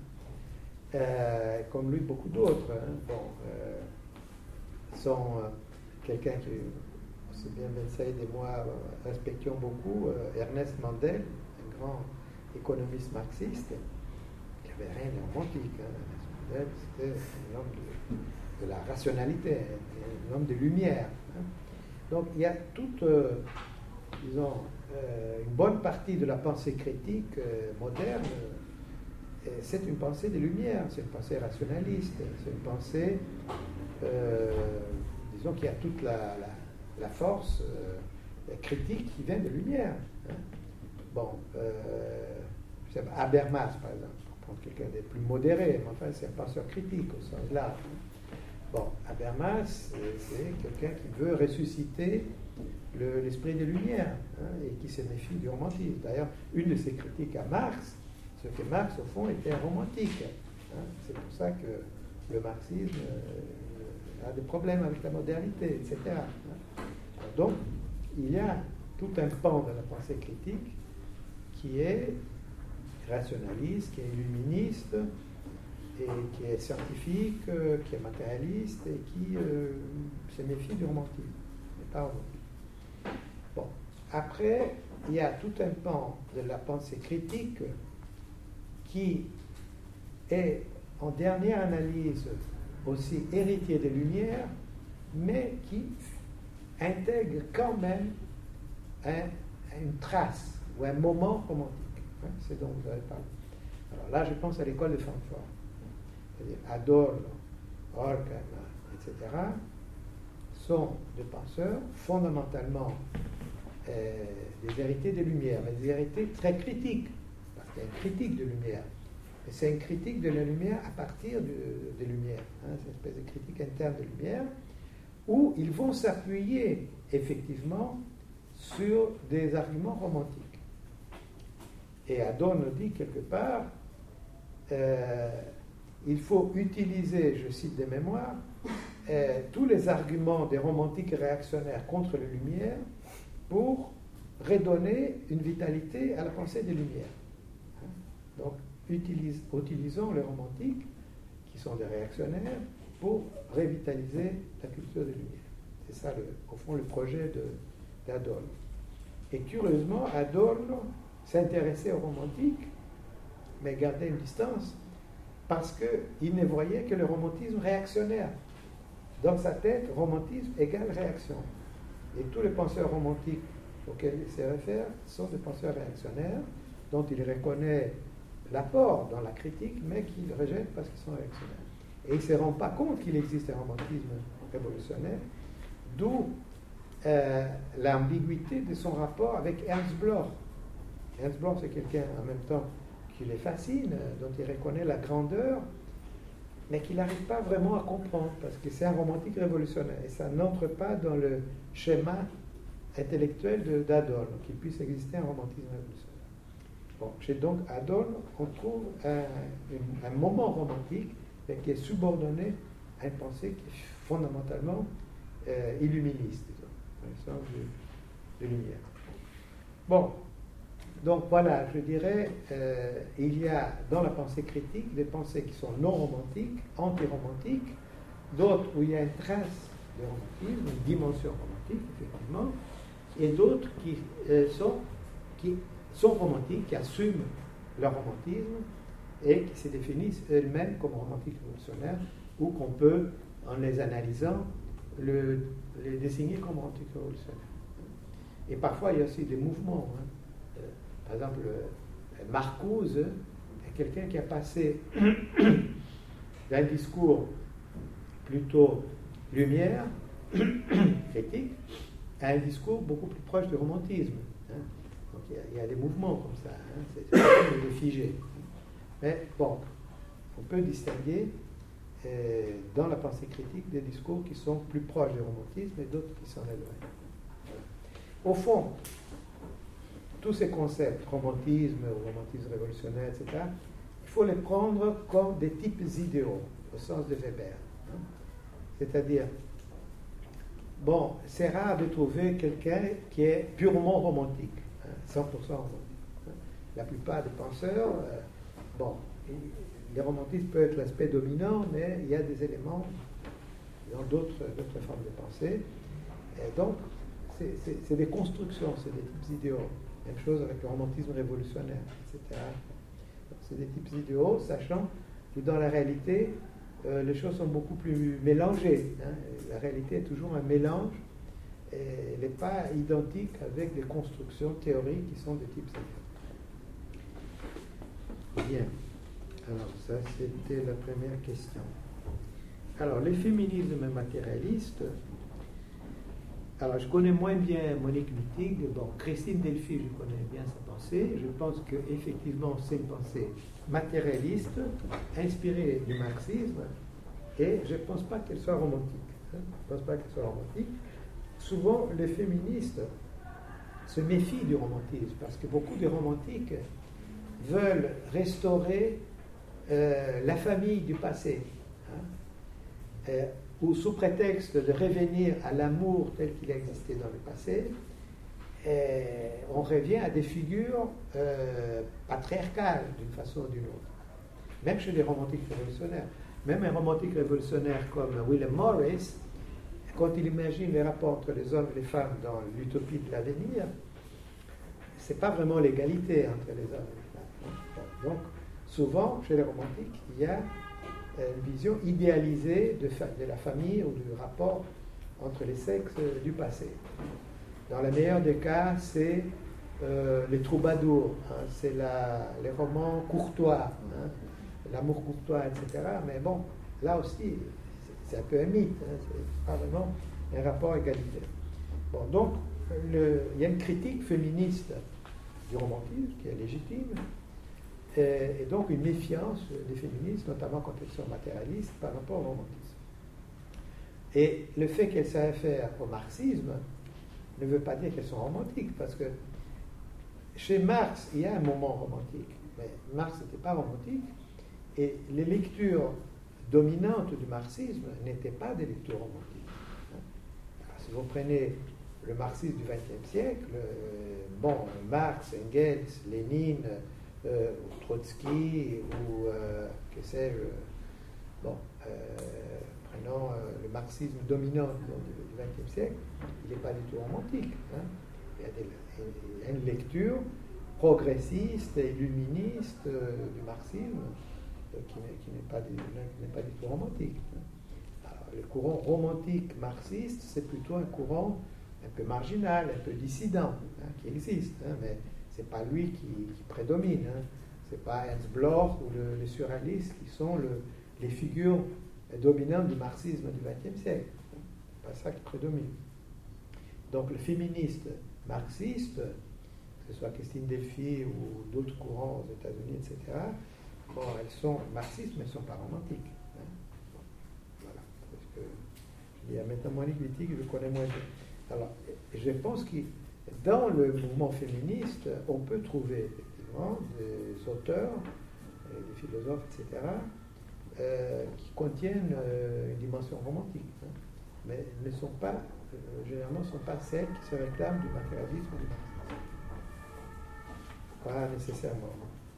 euh, comme lui, beaucoup d'autres. Hein. Bon, euh, sont euh, quelqu'un qui, aussi bien Ben Saïd et moi, euh, respections beaucoup, euh, Ernest Mandel, un grand économiste marxiste, qui n'avait rien de romantique. Hein. Ernest Mandel, c'était un homme de, de la rationalité, un homme de lumière. Hein. Donc, il y a toute, euh, disons, euh, une bonne partie de la pensée critique euh, moderne, euh, c'est une pensée des Lumières, c'est une pensée rationaliste, c'est une pensée, euh, disons, qui a toute la, la, la force euh, critique qui vient de Lumière. Hein. Bon, euh, je sais pas, Habermas, par exemple, pour prendre quelqu'un des plus modérés, mais enfin, c'est un penseur critique au sens large. Bon, Habermas, c'est, c'est quelqu'un qui veut ressusciter le, l'esprit des Lumières, hein, et qui se méfie du romantisme. D'ailleurs, une de ses critiques à Marx, c'est que Marx, au fond, était un romantique. Hein. C'est pour ça que le marxisme euh, a des problèmes avec la modernité, et cetera. Hein. Donc, il y a tout un pan de la pensée critique qui est rationaliste, qui est illuministe, et qui est scientifique, euh, qui est matérialiste, et qui euh, se méfie du romantisme, mais pas romantique. Bon, après, il y a tout un pan de la pensée critique qui est, en dernière analyse, aussi héritier des Lumières, mais qui intègre quand même un, une trace ou un moment romantique. Hein, c'est dont vous avez parlé. Alors là, je pense à l'école de Francfort. C'est-à-dire Adorno, Horkheimer, et cetera, sont des penseurs fondamentalement euh, des héritiers des Lumières, mais des héritiers très critiques, parce qu'il y a une critique de Lumière. Et c'est une critique de la Lumière à partir de, des Lumières. Hein, c'est une espèce de critique interne de Lumière, où ils vont s'appuyer effectivement sur des arguments romantiques. Et Adorno dit quelque part, euh, il faut utiliser, je cite des mémoires, euh, tous les arguments des romantiques réactionnaires contre les Lumières pour redonner une vitalité à la pensée des Lumières. Hein? Donc, utilise, utilisons les romantiques, qui sont des réactionnaires, pour revitaliser la culture des Lumières. C'est ça, le, au fond, le projet de, d'Adorno. Et curieusement, Adorno s'intéressait aux romantiques, mais gardait une distance parce qu'il ne voyait que le romantisme réactionnaire. Dans sa tête, romantisme égale réaction. Et tous les penseurs romantiques auxquels il se réfère sont des penseurs réactionnaires, dont il reconnaît l'apport dans la critique, mais qu'il rejette parce qu'ils sont réactionnaires. Et il ne se rend pas compte qu'il existe un romantisme révolutionnaire, d'où euh, l'ambiguïté de son rapport avec Ernst Bloch. Ernst Bloch, c'est quelqu'un en même temps qui les fascine, dont il reconnaît la grandeur, mais qu'il n'arrive pas vraiment à comprendre, parce que c'est un romantique révolutionnaire, et ça n'entre pas dans le schéma intellectuel d'Adorno, qu'il puisse exister un romantisme révolutionnaire. Bon, chez donc Adorno, on trouve un, un moment romantique, mais qui est subordonné à une pensée qui est fondamentalement euh, illuministe, disons, dans le sens de, de lumière. Bon, donc voilà, je dirais, euh, il y a dans la pensée critique des pensées qui sont non romantiques, anti-romantiques, d'autres où il y a une trace de romantisme, une dimension romantique, effectivement, et d'autres qui, euh, sont, qui sont romantiques, qui assument leur romantisme et qui se définissent elles-mêmes comme romantiques révolutionnaires, ou qu'on peut, en les analysant, le, les désigner comme romantiques révolutionnaires. Et parfois, il y a aussi des mouvements. Hein. Par exemple, Marcuse est quelqu'un qui a passé d'un discours plutôt lumière, critique, à un discours beaucoup plus proche du romantisme. Hein. Donc il y, a, il y a des mouvements comme ça, hein. C'est pas de figé. Mais bon, on peut distinguer euh, dans la pensée critique des discours qui sont plus proches du romantisme et d'autres qui s'en éloignent. Au fond, tous ces concepts, romantisme, romantisme révolutionnaire, et cetera, il faut les prendre comme des types idéaux, au sens de Weber. Hein. C'est-à-dire, bon, c'est rare de trouver quelqu'un qui est purement romantique, hein, cent pour cent romantique. Hein. La plupart des penseurs, euh, bon, les romantismes peuvent être l'aspect dominant, mais il y a des éléments dans d'autres formes de pensée. Et donc, c'est des constructions, c'est des types idéaux. Même chose avec le romantisme révolutionnaire, et cetera. C'est des types idéaux, sachant que dans la réalité, euh, les choses sont beaucoup plus mélangées. Hein. La réalité est toujours un mélange, et elle n'est pas identique avec des constructions théoriques qui sont des types idéaux. Bien. Alors, ça, c'était la première question. Alors, les féminismes matérialistes. Alors, je connais moins bien Monique Wittig. Bon, Christine Delphi, je connais bien sa pensée. Je pense qu'effectivement, c'est une pensée matérialiste, inspirée du marxisme, et je ne pense pas qu'elle soit romantique. Hein. Je ne pense pas qu'elle soit romantique. Souvent, les féministes se méfient du romantisme, parce que beaucoup de romantiques veulent restaurer euh, la famille du passé. Hein. Euh, ou sous prétexte de revenir à l'amour tel qu'il existait dans le passé, et on revient à des figures euh, patriarcales d'une façon ou d'une autre. Même chez les romantiques révolutionnaires. Même un romantique révolutionnaire comme William Morris, quand il imagine les rapports entre les hommes et les femmes dans l'utopie de l'avenir, c'est pas vraiment l'égalité entre les hommes et les femmes. Donc, souvent, chez les romantiques, il y a une vision idéalisée de, de la famille ou du rapport entre les sexes du passé. Dans le meilleur des cas, c'est euh, les troubadours, hein, c'est les romans courtois, hein, l'amour courtois, et cetera. Mais bon, là aussi, c'est un peu un mythe, hein, c'est pas vraiment un rapport égalitaire. Bon, donc, le, il y a une critique féministe du romantisme qui est légitime, et donc une méfiance des féministes, notamment quand elles sont matérialistes, par rapport au romantisme. Et le fait qu'elles se réfèrent au marxisme ne veut pas dire qu'elles sont romantiques, parce que chez Marx, il y a un moment romantique, mais Marx n'était pas romantique, et les lectures dominantes du marxisme n'étaient pas des lectures romantiques. Alors, si vous prenez le marxisme du vingtième siècle, bon, Marx, Engels, Lénine, Euh, ou Trotsky, ou euh, que sais-je, bon, euh, prenons euh, le marxisme dominant du vingtième siècle, il n'est pas du tout romantique. Hein. Il, y a des, il y a une lecture progressiste et illuministe euh, du marxisme, qui n'est, qui n'est pas, du, qui n'est pas du tout romantique. Alors, le courant romantique marxiste, c'est plutôt un courant un peu marginal, un peu dissident, hein, qui existe, hein, mais ce n'est pas lui qui, qui prédomine. Hein. Ce n'est pas Ernst Bloch ou le, les surréalistes qui sont le, les figures dominantes du marxisme du vingtième siècle. Ce n'est pas ça qui prédomine. Donc le féministe marxiste, que ce soit Christine Delphi ou d'autres courants aux États-Unis, et cetera, bon, elles sont marxistes, mais elles ne sont pas romantiques. Hein. Bon, voilà. Parce que je dis à Métamorphique Wittig, je connais moins bien. Alors, je pense que dans le mouvement féministe, on peut trouver effectivement des auteurs, des philosophes, et cetera, euh, qui contiennent euh, une dimension romantique, hein, mais ne sont pas, euh, généralement, ne sont pas celles qui se réclament du matérialisme ou du marxisme. Pas nécessairement.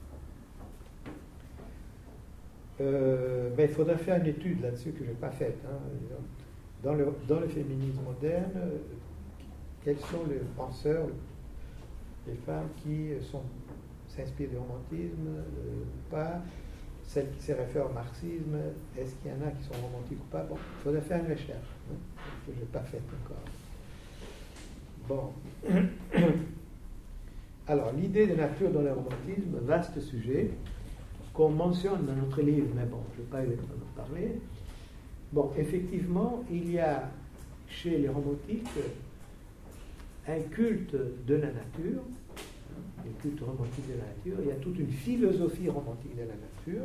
Euh, ben, il faudra faire une étude là-dessus que je n'ai pas faite. Hein. Dans, le, dans le féminisme moderne, euh, quels sont les penseurs, les femmes qui sont, s'inspirent du romantisme euh, ou pas, celles qui se réfèrent au marxisme, est-ce qu'il y en a qui sont romantiques ou pas? Bon, il faudrait faire une recherche, hein, que je n'ai pas faite encore. Bon. Alors, l'idée de nature dans le romantisme, vaste sujet, qu'on mentionne dans notre livre, mais bon, je n'ai pas eu le temps d'en parler. Bon, effectivement, il y a chez les romantiques un culte de la nature, le culte romantique de la nature. Il y a toute une philosophie romantique de la nature,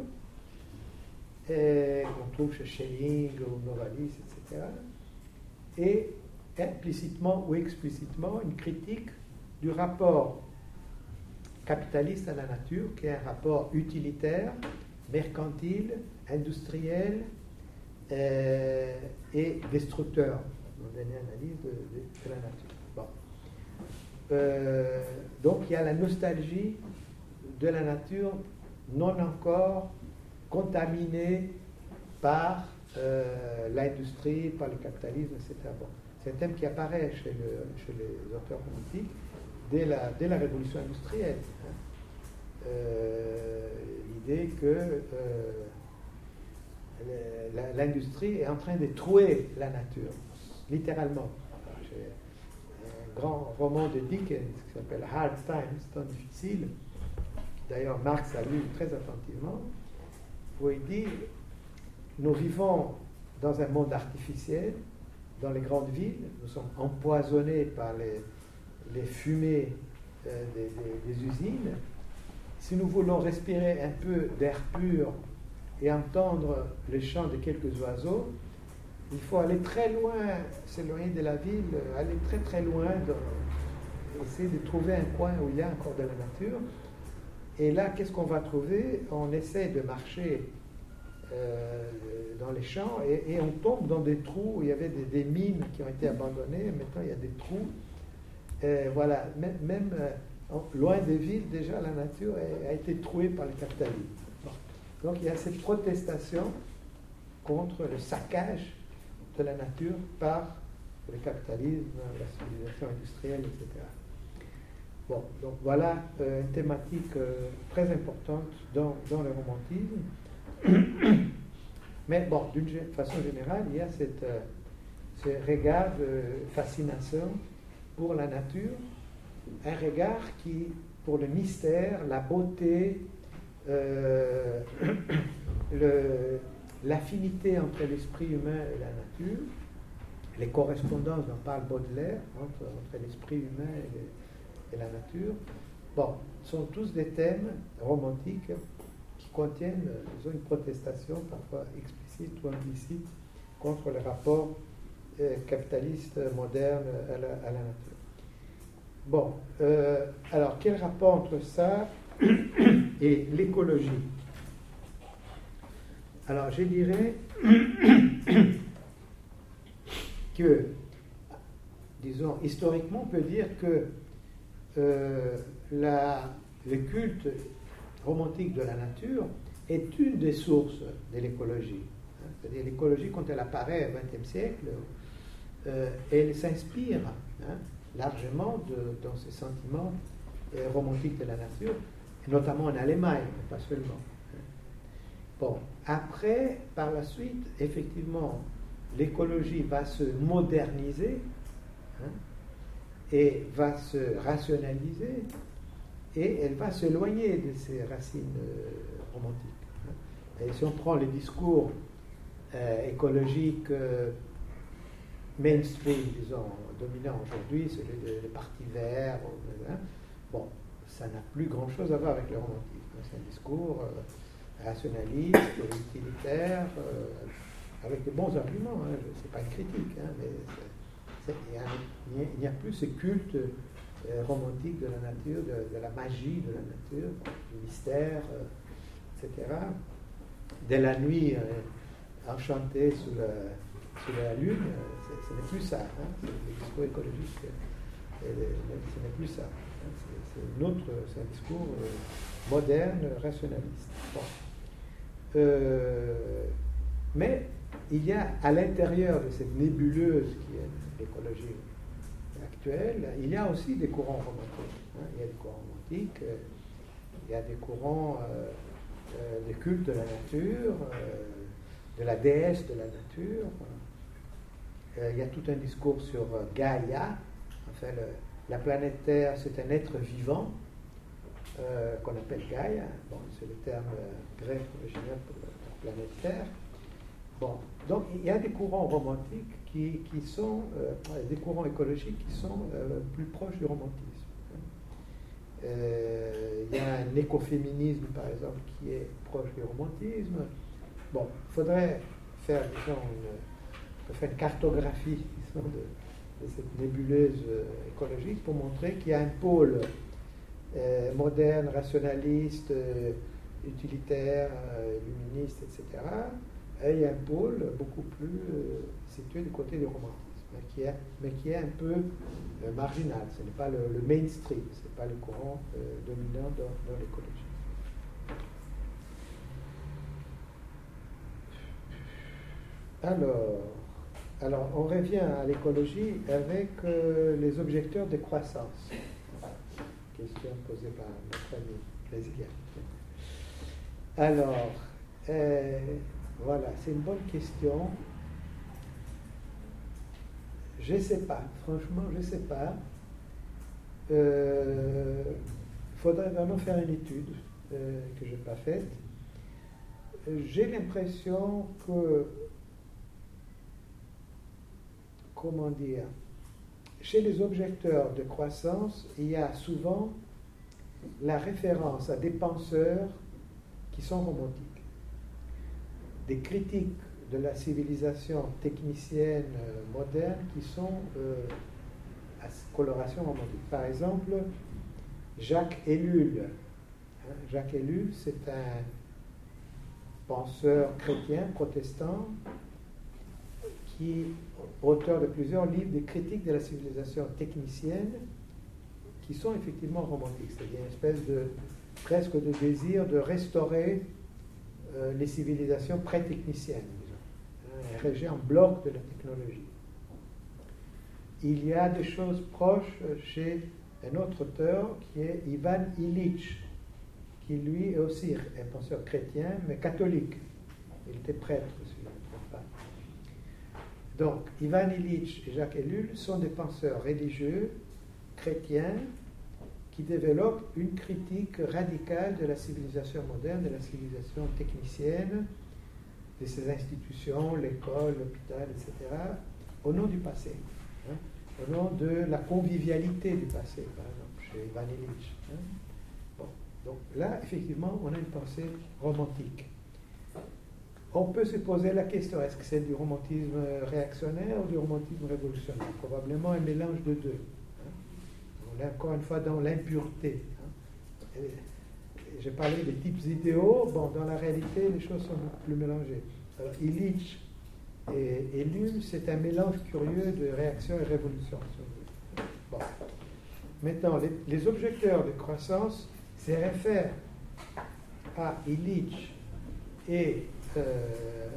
qu'on trouve chez Schelling ou Novalis, et cetera. Et implicitement ou explicitement une critique du rapport capitaliste à la nature, qui est un rapport utilitaire, mercantile, industriel euh, et destructeur, dans une analyse de, de, de la nature. Bon. Euh, donc il y a la nostalgie de la nature non encore contaminée par euh, l'industrie, par le capitalisme, et cetera. Bon. C'est un thème qui apparaît chez, le, chez les auteurs romantiques dès la, dès la révolution industrielle. Hein. Euh, l'idée que euh, l'industrie est en train de trouer la nature, littéralement. Alors, j'ai un grand roman de Dickens qui s'appelle Hard Times, temps difficile, d'ailleurs Marx a lu très attentivement, où il dit: nous vivons dans un monde artificiel, dans les grandes villes, nous sommes empoisonnés par les, les fumées euh, des, des, des usines. Si nous voulons respirer un peu d'air pur et entendre les chants de quelques oiseaux, il faut aller très loin, s'éloigner de la ville, aller très très loin, de, essayer de trouver un coin où il y a encore de la nature. Et là, qu'est-ce qu'on va trouver? On essaie de marcher euh, dans les champs et, et on tombe dans des trous où il y avait des, des mines qui ont été abandonnées. Maintenant, il y a des trous. Et voilà, même, même euh, loin des villes, déjà, la nature a, a été trouée par le capitalisme. Bon. Donc, il y a cette protestation contre le saccage de la nature par le capitalisme, la civilisation industrielle, et cetera. Bon, donc voilà euh, une thématique euh, très importante dans, dans le romantisme. Mais bon, d'une façon générale, il y a cette, euh, ce regard de fascination pour la nature, un regard qui, pour le mystère, la beauté, euh, le, l'affinité entre l'esprit humain et la nature, les correspondances dont parle Baudelaire entre, entre l'esprit humain et, les, et la nature, bon, sont tous des thèmes romantiques qui contiennent, disons, une protestation parfois explicite ou implicite contre le rapport euh, capitaliste moderne à la, à la nature. Bon, euh, alors quel rapport entre ça et l'écologie? Alors je dirais que, disons, historiquement, on peut dire que euh, la, le culte romantique de la nature est une des sources de l'écologie. Hein, c'est-à-dire l'écologie, quand elle apparaît au vingtième siècle, euh, elle s'inspire hein, largement de, dans ces sentiments euh, romantiques de la nature, et notamment en Allemagne, mais pas seulement. Bon, après, par la suite, effectivement, l'écologie va se moderniser, hein, et va se rationaliser, et elle va s'éloigner de ses racines euh, romantiques. Hein. Et si on prend les discours euh, écologiques euh, mainstream, disons, dominants aujourd'hui, celui des de partis verts, hein, bon, ça n'a plus grand-chose à voir avec le romantisme. C'est un discours euh, rationaliste, utilitaire, euh, avec de bons arguments. Hein. Ce n'est pas une critique, hein, mais c'est, c'est, il, y a, il n'y a plus ce culte euh, romantique de la nature, de, de la magie de la nature, du mystère, euh, et cetera. De la nuit euh, enchantée sous, le, sous la lune, euh, ce n'est plus ça. Hein. C'est le discours écologique, euh, ce n'est plus ça. Hein. C'est, c'est, une autre, c'est un discours euh, moderne, rationaliste. Bon. Euh, mais il y a à l'intérieur de cette nébuleuse qui est l'écologie actuelle, il y a aussi des courants romantiques. Hein. Il y a des courants romantiques, euh, il y a des courants euh, euh, de culte de la nature, euh, de la déesse de la nature. Euh, il y a tout un discours sur euh, Gaïa. Enfin, le, la planète Terre, c'est un être vivant euh, qu'on appelle Gaïa. Bon, c'est le terme euh, grec originaire pour la planète Terre. Bon, donc il y a des courants romantiques qui, qui sont, euh, des courants écologiques qui sont euh, plus proches du romantisme. Euh, il y a un écoféminisme, par exemple, qui est proche du romantisme. Bon, il faudrait faire, disons, une, faire une cartographie disons, de, de cette nébuleuse euh, écologique pour montrer qu'il y a un pôle euh, moderne, rationaliste, euh, utilitaire, euh, luministe, et cetera. Et il y a un pôle beaucoup plus euh, situé du côté du romantisme, mais qui est, mais qui est un peu euh, marginal. Ce n'est pas le, le mainstream, ce n'est pas le courant euh, dominant dans, dans l'écologie. Alors, alors, on revient à l'écologie avec euh, les objecteurs de croissance. Question posée par notre ami brésilien. Alors, euh, voilà, c'est une bonne question. Je ne sais pas, franchement, je ne sais pas. Il euh, faudrait vraiment faire une étude euh, que je n'ai pas faite. J'ai l'impression que, comment dire, chez les objecteurs de croissance, il y a souvent la référence à des penseurs qui sont romantiques. Des critiques de la civilisation technicienne euh, moderne qui sont euh, à coloration romantique. Par exemple, Jacques Ellul. Hein, Jacques Ellul, c'est un penseur chrétien, protestant, qui auteur de plusieurs livres de critiques de la civilisation technicienne qui sont effectivement romantiques. C'est-à-dire une espèce de, presque de désir de restaurer Euh, les civilisations pré-techniciennes, disons, érigées en bloc de la technologie. Il y a des choses proches chez un autre auteur qui est Ivan Illich, qui lui est aussi un penseur chrétien, mais catholique. Il était prêtre, si je ne me trompe pas. Donc, Ivan Illich et Jacques Ellul sont des penseurs religieux, chrétiens, qui développe une critique radicale de la civilisation moderne, de la civilisation technicienne, de ses institutions, l'école, l'hôpital, et cetera, au nom du passé, hein, au nom de la convivialité du passé, par exemple, chez Ivan Illich. Hein. Bon, donc là, effectivement, on a une pensée romantique. On peut se poser la question, est-ce que c'est du romantisme réactionnaire ou du romantisme révolutionnaire? Probablement un mélange de deux. On est encore une fois dans l'impureté. Hein. J'ai parlé des types idéaux. Bon, dans la réalité, les choses sont beaucoup plus mélangées. Alors, Illich et Ellul, c'est un mélange curieux de réaction et révolution. Bon. Maintenant, les, les objecteurs de croissance se réfèrent à Illich et, euh,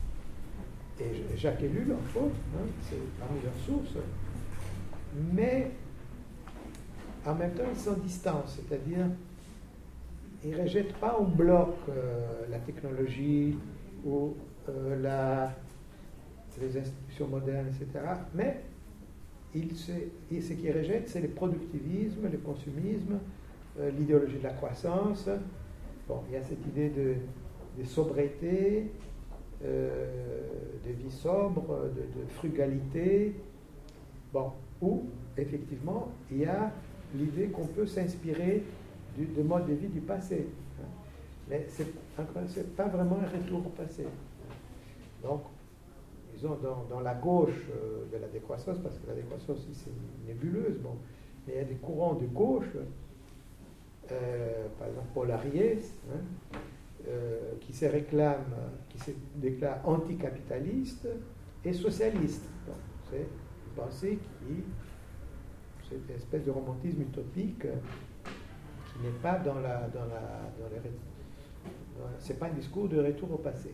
et Jacques Ellul, entre autres. Hein, c'est parmi leurs sources. Mais en même temps, ils s'en distancent, c'est-à-dire il ne rejette pas en bloc euh, la technologie ou euh, la, les institutions modernes, et cetera. Mais il se, et ce qu'il rejette, c'est le productivisme, le consumisme, euh, l'idéologie de la croissance. Bon, il y a cette idée de, de sobriété, euh, de vie sobre, de, de frugalité. Bon, où, effectivement, il y a l'idée qu'on peut s'inspirer du, de mode de vie du passé. Mais ce n'est pas vraiment un retour au passé. Donc, disons, dans, dans la gauche euh, de la décroissance, parce que la décroissance aussi c'est nébuleuse, bon, mais il y a des courants de gauche, euh, par exemple Paul Ariès, hein, euh, qui se réclame, qui se déclare anticapitaliste et socialiste. Donc, c'est une pensée qui, c'est une espèce de romantisme utopique euh, qui n'est pas dans la, dans la, dans les, dans, c'est pas un discours de retour au passé.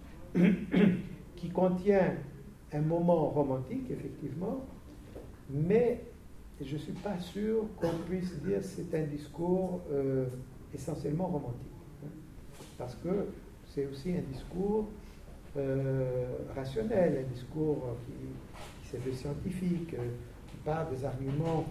Qui contient un moment romantique, effectivement, mais je ne suis pas sûr qu'on puisse dire que c'est un discours euh, essentiellement romantique. Hein, parce que c'est aussi un discours euh, rationnel, un discours qui, qui se veut scientifique, euh, qui part des arguments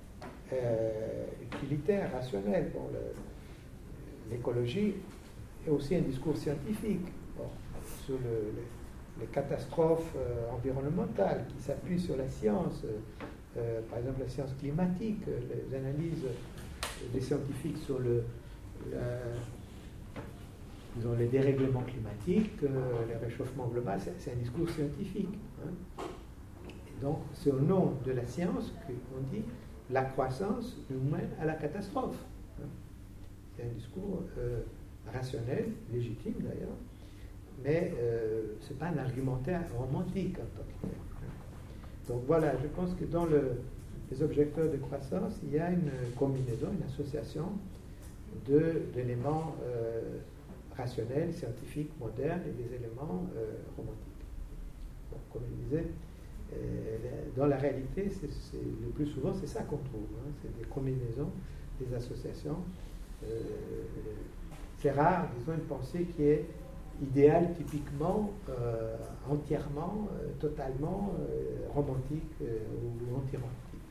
euh, utilitaires, rationnels. Bon, le, l'écologie est aussi un discours scientifique. Bon, sur le, le les catastrophes euh, environnementales qui s'appuient sur la science, euh, par exemple la science climatique, les analyses des scientifiques sur le, la, disons, les dérèglements climatiques, euh, les réchauffements globaux, c'est, c'est un discours scientifique. Hein. Et donc, c'est au nom de la science qu'on dit la croissance humaine à la catastrophe. Hein. C'est un discours euh, rationnel, légitime d'ailleurs, mais euh, ce n'est pas un argumentaire romantique en tant que tel. Donc voilà, je pense que dans le, les objecteurs de croissance, il y a une combinaison, une association de, d'éléments euh, rationnels, scientifiques, modernes et des éléments euh, romantiques. Bon, comme je disais, euh, dans la réalité, c'est, c'est, le plus souvent, c'est ça qu'on trouve. Hein, c'est des combinaisons, des associations. Euh, c'est rare, disons, une pensée qui est idéal typiquement, euh, entièrement, euh, totalement euh, romantique euh, ou anti-romantique.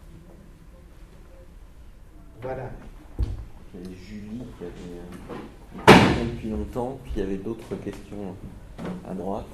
Voilà. Il y avait Julie qui avait une question depuis longtemps, puis il y avait d'autres questions à droite.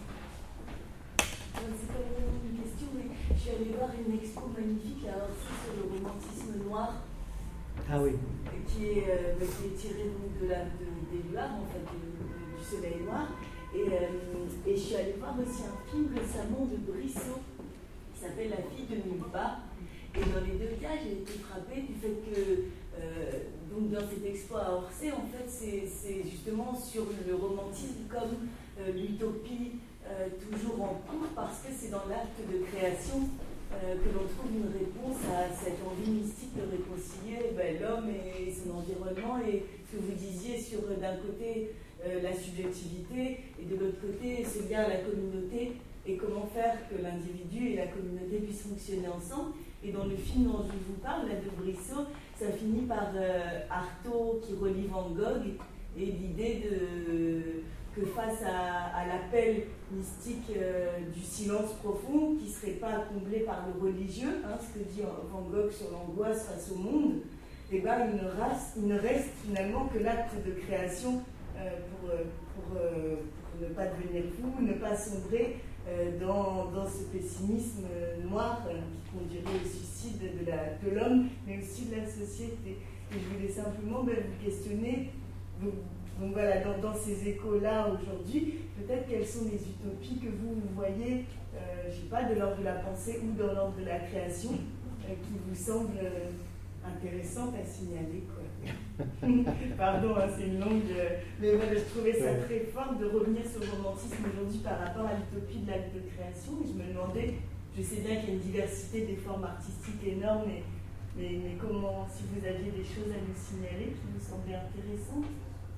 C'est pas vraiment une question, mais je suis allée voir une expo magnifique à Orsi sur le romantisme noir. Ah oui. Qui est, euh, qui est tiré donc de la, de, des luards, en fait, de, de, du soleil noir. Et, euh, et je suis allée voir aussi un film récemment de Brissot qui s'appelle La fille de nulle part. Et dans les deux cas, j'ai été frappée du fait que, euh, donc dans cette expo à Orsay, en fait, c'est, c'est justement sur le romantisme comme euh, l'utopie euh, toujours en cours, parce que c'est dans l'acte de création Euh, que l'on trouve une réponse à cette envie mystique de réconcilier ben, l'homme et son environnement, et ce que vous disiez sur d'un côté euh, la subjectivité et de l'autre côté ce lien à la communauté, et comment faire que l'individu et la communauté puissent fonctionner ensemble. Et dans le film dont je vous parle, là, de Brissot, ça finit par euh, Artaud qui relie Van Gogh, et l'idée de que face à, à l'appel mystique euh, du silence profond, qui ne serait pas comblé par le religieux, hein, ce que dit Van Gogh sur l'angoisse face au monde, eh ben, il, ne reste, il ne reste finalement que l'acte de création euh, pour, pour, euh, pour ne pas devenir fou, ne pas sombrer euh, dans, dans ce pessimisme noir euh, qui conduirait au suicide de, la, de l'homme, mais aussi de la société. Et je voulais simplement ben, vous questionner. Vous, Donc voilà, dans, dans ces échos-là aujourd'hui, peut-être quelles sont les utopies que vous, vous voyez, euh, je ne sais pas, de l'ordre de la pensée ou de l'ordre de la création, euh, qui vous semblent euh, intéressantes à signaler, quoi. Pardon, hein, c'est une longue... Euh, mais voilà, je trouvais ça très fort de revenir sur le romantisme aujourd'hui par rapport à l'utopie de l'acte de création. Et je me demandais, je sais bien qu'il y a une diversité des formes artistiques énormes, mais, mais, mais comment, si vous aviez des choses à nous signaler qui vous semblaient intéressantes.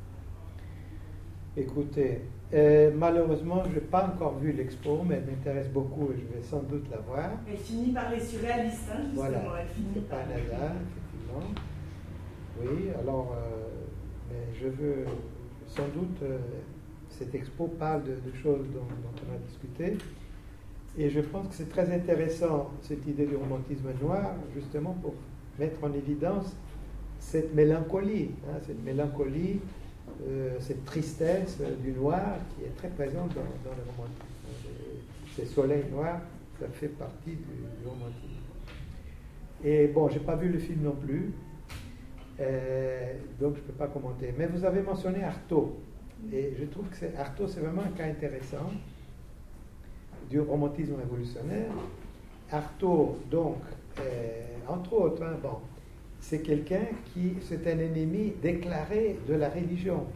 Écoutez, euh, malheureusement, je n'ai pas encore vu l'expo, mais elle m'intéresse beaucoup et je vais sans doute la voir. Elle finit par les surréalistes, hein, justement. Voilà, Elle finit c'est pas par... un hasard, effectivement. Oui, alors, euh, mais je veux, sans doute, euh, cette expo parle de, de choses dont, dont on a discuté. Et je pense que c'est très intéressant, cette idée du romantisme noir, justement pour mettre en évidence cette mélancolie, hein, cette mélancolie, euh, cette tristesse euh, du noir qui est très présente dans, dans le romantisme. Ces soleils noirs, ça fait partie du, du romantisme. Et bon, je n'ai pas vu le film non plus, euh, donc je ne peux pas commenter. Mais vous avez mentionné Artaud, et je trouve que c'est, Artaud, c'est vraiment un cas intéressant du romantisme révolutionnaire. Artaud, donc, euh, entre autres, hein, bon, c'est quelqu'un qui, c'est un ennemi déclaré de la religion.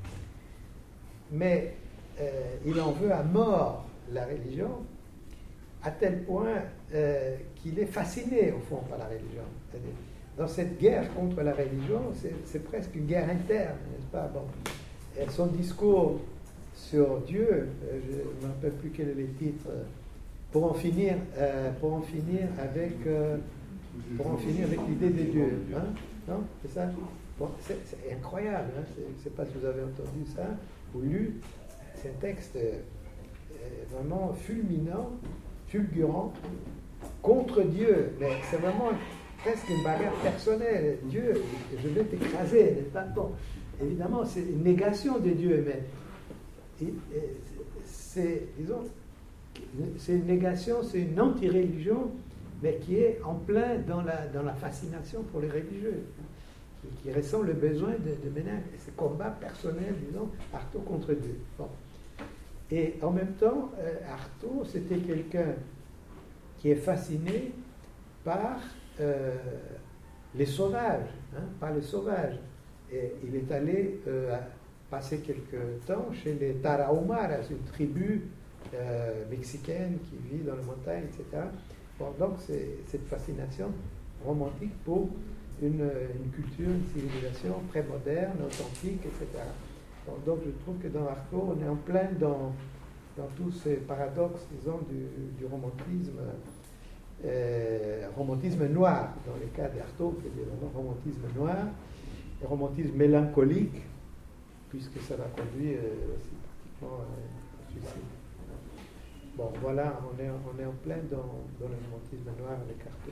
Mais euh, il en veut à mort la religion, à tel point euh, qu'il est fasciné, au fond, par la religion. C'est-à-dire, dans cette guerre contre la religion, c'est, c'est presque une guerre interne, n'est-ce pas? Bon. Et son discours sur Dieu, euh, je ne me rappelle plus quel est le titre, euh, pour en finir, euh, pour en finir avec, euh, pour en finir avec l'idée de Dieu, hein? Non, c'est ça. Bon, c'est, c'est incroyable. Hein? C'est, je ne sais pas si vous avez entendu ça ou lu. C'est un texte euh, vraiment fulminant, fulgurant, contre Dieu. Mais c'est vraiment presque une bagarre personnelle. Dieu, je vais t'écraser, n'est-ce pas? Bon, évidemment, c'est une négation de Dieu, mais et, et, c'est, disons, c'est une négation, c'est une anti-religion, mais qui est en plein dans la, dans la fascination pour les religieux, qui, qui ressent le besoin de, de mener ce combat personnel, disons, Artaud contre Dieu. Bon. Et en même temps, euh, Artaud, c'était quelqu'un qui est fasciné par euh, les sauvages, hein, par les sauvages. Et il est allé euh, passer quelques temps chez les Tarahumaras, une tribu euh, mexicaine qui vit dans les montagnes, et cetera. Bon, donc c'est cette fascination romantique pour une, une culture, une civilisation pré-moderne, authentique, et cetera. Bon, donc je trouve que dans Artaud, on est en plein dans, dans tous ces paradoxes, disons, du, du romantisme, euh, romantisme noir, dans le cas d'Artaud, qui est vraiment romantisme noir, et romantisme mélancolique, puisque ça va conduire euh, aussi pratiquement à un suicide. Bon, voilà, on est, on est en plein dans, dans le romantisme noir avec Artaud.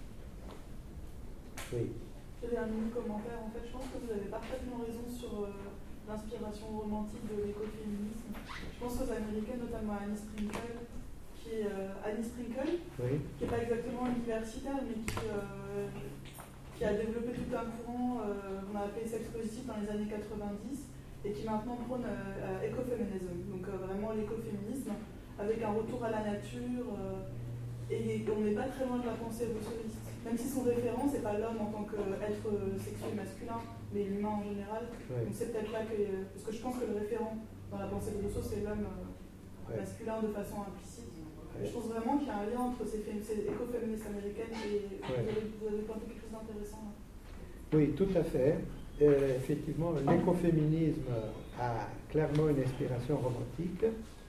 Oui. J'avais un mini commentaire. En fait, je pense que vous avez parfaitement raison sur euh, l'inspiration romantique de l'écoféminisme. Je pense aux Américaines, notamment à Annie Sprinkle, qui est euh, Annie Sprinkle, Oui. qui n'est pas exactement universitaire, mais qui, euh, qui a développé tout un courant, euh, on a appelé sexe positif dans les années quatre-vingt-dix, et qui maintenant prône euh, écoféminisme, donc euh, vraiment l'écoféminisme, avec un retour à la nature, euh, et on n'est pas très loin de la pensée rousseauiste. Même si son référent, c'est pas l'homme en tant qu'être sexuel masculin, mais l'humain en général. Oui. Donc c'est peut-être là que. Parce que je pense que le référent dans la pensée de Rousseau, c'est l'homme euh, oui. masculin de façon implicite. Oui. Je pense vraiment qu'il y a un lien entre ces, fé- ces écoféministes américaines et oui. vous, avez, vous avez pointé quelque chose d'intéressant là. Oui, tout à fait. Euh, effectivement, l'écoféminisme a clairement une inspiration romantique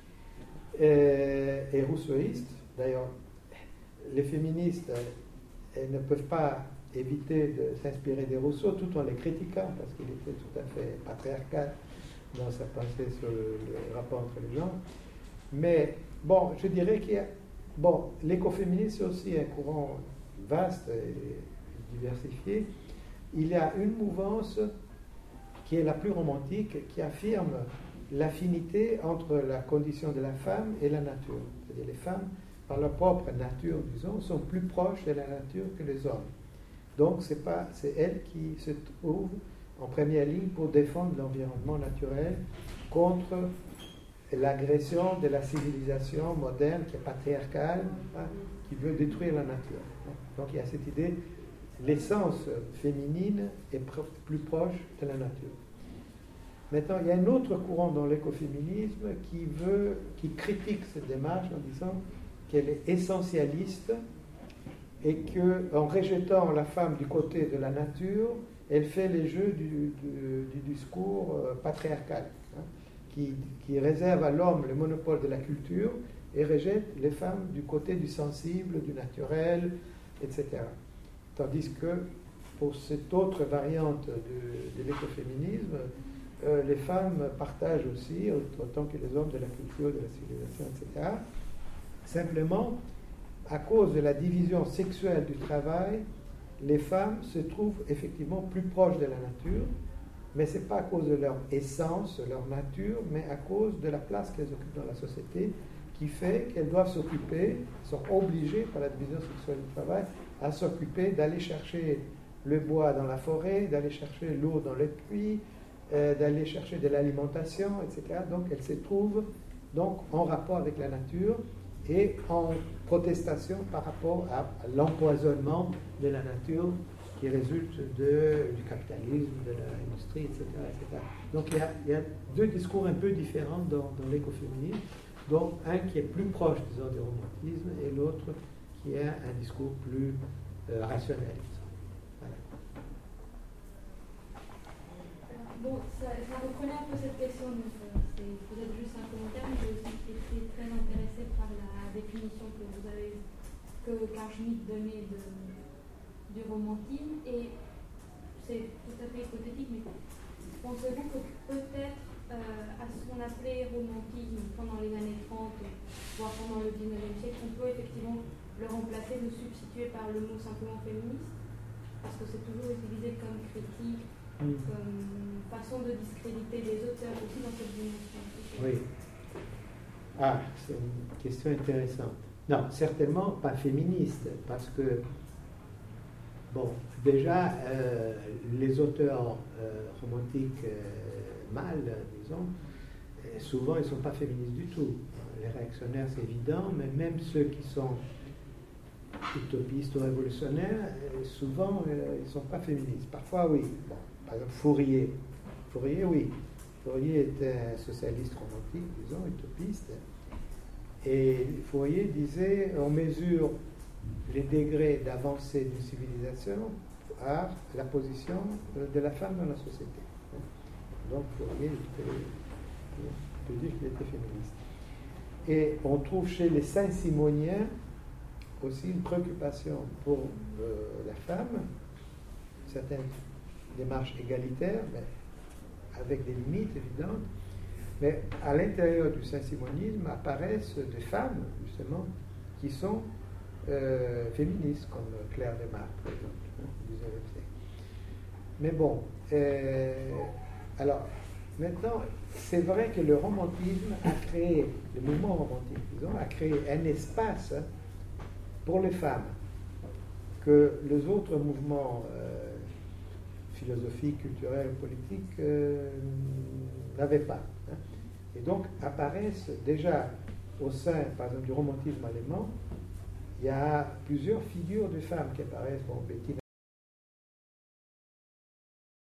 euh, et rousseauiste. D'ailleurs, les féministes elles ne peuvent pas éviter de s'inspirer des Rousseau tout en les critiquant, parce qu'il était tout à fait patriarcal dans sa pensée sur le, le rapport entre les genres. Mais bon, je dirais qu'il y a... Bon, l'écoféminisme, c'est aussi un courant vaste et diversifié. Il y a une mouvance qui est la plus romantique, qui affirme l'affinité entre la condition de la femme et la nature. C'est-à-dire les femmes, par leur propre nature, disons, sont plus proches de la nature que les hommes. Donc, c'est pas, c'est elles qui se trouvent en première ligne pour défendre l'environnement naturel contre l'agression de la civilisation moderne qui est patriarcale, hein, qui veut détruire la nature. Donc, il y a cette idée, l'essence féminine est pr- plus proche de la nature. Maintenant, il y a un autre courant dans l'écoféminisme qui veut, qui critique cette démarche en disant qu'elle est essentialiste et qu'en rejetant la femme du côté de la nature, elle fait les jeux du, du, du discours euh, patriarcal, hein, qui, qui réserve à l'homme le monopole de la culture et rejette les femmes du côté du sensible, du naturel, et cetera. Tandis que pour cette autre variante de, de l'écoféminisme, euh, les femmes partagent aussi, autant que les hommes, de la culture, de la civilisation, et cetera. Simplement, à cause de la division sexuelle du travail, les femmes se trouvent effectivement plus proches de la nature, mais ce n'est pas à cause de leur essence, de leur nature, mais à cause de la place qu'elles occupent dans la société, qui fait qu'elles doivent s'occuper, sont obligées par la division sexuelle du travail, à s'occuper d'aller chercher le bois dans la forêt, d'aller chercher l'eau dans le puits, euh, d'aller chercher de l'alimentation, et cetera. Donc elles se trouvent donc en rapport avec la nature et en protestation par rapport à l'empoisonnement de la nature qui résulte de, du capitalisme, de l'industrie, et cetera, et cetera. Donc il y, a, il y a deux discours un peu différents dans, dans l'écoféminisme, dont un qui est plus proche, disons, du romantisme et l'autre qui est un discours plus euh, rationnel. Voilà. Bon, ça, ça reprenait un peu cette question, donc euh, c'est peut-être juste un commentaire, mais j'ai aussi été très intéressée par la définition que vous avez, que Carl Schmitt donnait de, du romantisme, et c'est tout à fait hypothétique, mais pensez-vous que peut-être euh, à ce qu'on appelait romantisme pendant les années trente, voire pendant le dix-neuvième siècle, on peut effectivement le remplacer, le substituer par le mot simplement féministe, parce que c'est toujours utilisé comme critique, mmh. comme façon de discréditer les auteurs aussi dans cette dimension. Oui. Ah, c'est une question intéressante. Non, certainement pas féministe, parce que, bon, déjà, euh, les auteurs euh, romantiques euh, mâles, disons, euh, souvent ils ne sont pas féministes du tout. Les réactionnaires, c'est évident, mais même ceux qui sont utopistes ou révolutionnaires, euh, souvent, euh, ils ne sont pas féministes. Parfois, oui. Bon, par exemple, Fourier. Fourier, oui. Fourier était un socialiste romantique, disons, utopiste. Et Fourier disait, on mesure les degrés d'avancée d'une civilisation à la position de la femme dans la société. Donc Fourier, on peut dire qu'il était féministe. Et on trouve chez les Saint-Simoniens aussi une préoccupation pour euh, la femme, certaines démarches égalitaires, mais avec des limites évidentes. Mais à l'intérieur du saint-simonisme apparaissent des femmes, justement, qui sont euh, féministes, comme Claire de Marc, par exemple, au dix-neuvième siècle. Mais bon, euh, alors, maintenant, c'est vrai que le romantisme a créé, le mouvement romantique, disons, a créé un espace pour les femmes que les autres mouvements euh, philosophiques, culturels, politiques euh, n'avaient pas. Hein. Et donc apparaissent déjà au sein, par exemple, du romantisme allemand, il y a plusieurs figures de femmes qui apparaissent. Bon, Bettina